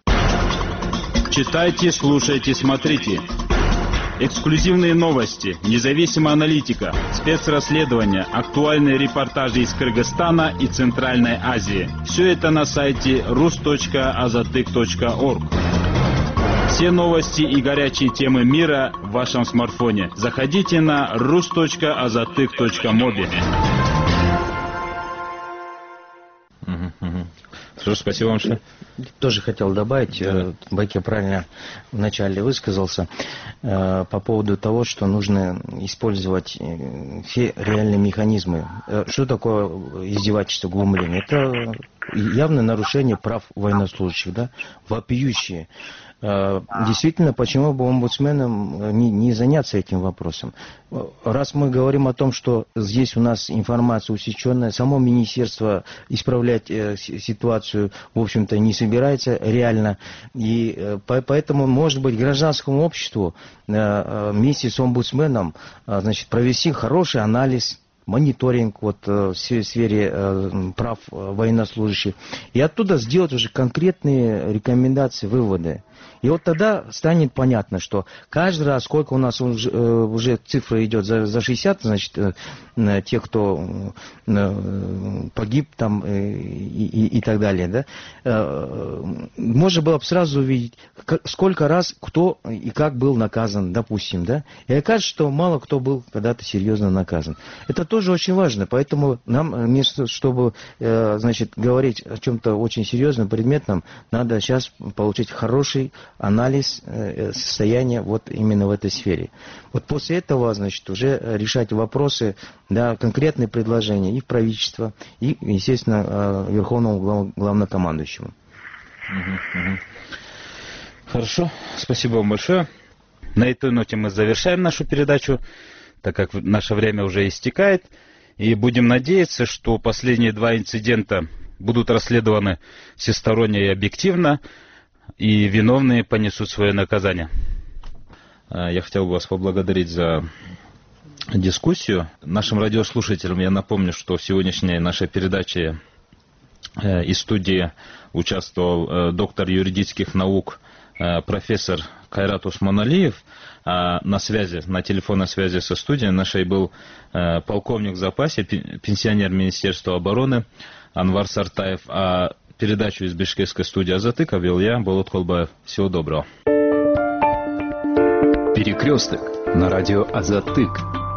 Q: Читайте, слушайте, смотрите. Эксклюзивные новости, независимая аналитика, спецрасследования, актуальные репортажи из Кыргызстана и Центральной Азии. Все это на сайте рус точка азатык точка орг. Все новости и горячие темы мира в вашем смартфоне. Заходите на рус точка азатык точка моби. Хорошо, спасибо вам большое.
R: Тоже хотел добавить, да. Байке правильно вначале высказался э, по поводу того, что нужно использовать все реальные механизмы. Что такое издевательство, глумление? Это явное нарушение прав военнослужащих, да, вопиющие. Действительно, почему бы омбудсменам не, не заняться этим вопросом? Раз мы говорим о том, что здесь у нас информация усеченная, само министерство исправлять э, ситуацию, в общем-то, не собирается реально. И э, по, поэтому, может быть, гражданскому обществу э, вместе с омбудсменом э, значит, провести хороший анализ, мониторинг вот, в сфере э, прав военнослужащих. И оттуда сделать уже конкретные рекомендации, выводы. И вот тогда станет понятно, что каждый раз, сколько у нас уже, уже цифра идет за, за шестьдесят, значит, э, тех, кто э, погиб там э, и, и так далее, да, э, можно было бы сразу увидеть, сколько раз кто и как был наказан, допустим, да, и окажется, что мало кто был когда-то серьезно наказан. Это тоже очень важно, поэтому нам, вместо чтобы, э, значит, говорить о чем-то очень серьезном, предметном, надо сейчас получить хороший анализ э, состояния вот именно в этой сфере. Вот после этого, значит, уже решать вопросы, да, конкретные предложения и в правительство, и, естественно, э, Верховному глав, главнокомандующему.
Q: Хорошо, спасибо вам большое. На этой ноте мы завершаем нашу передачу, так как наше время уже истекает, и будем надеяться, что последние два инцидента будут расследованы всесторонне и объективно, и виновные понесут свое наказание. Я хотел бы вас поблагодарить за дискуссию. Нашим радиослушателям я напомню, что в сегодняшней нашей передаче из студии участвовал доктор юридических наук, профессор Кайрат Усманалиев. А на связи, на телефонной связи со студией нашей был полковник в запасе, пенсионер Министерства обороны Анвар Сартаев. А передачу из бишкекской студии «Азатык» вел я, Болот Колбаев. Всего доброго.
P: Перекресток на радио «Азатык».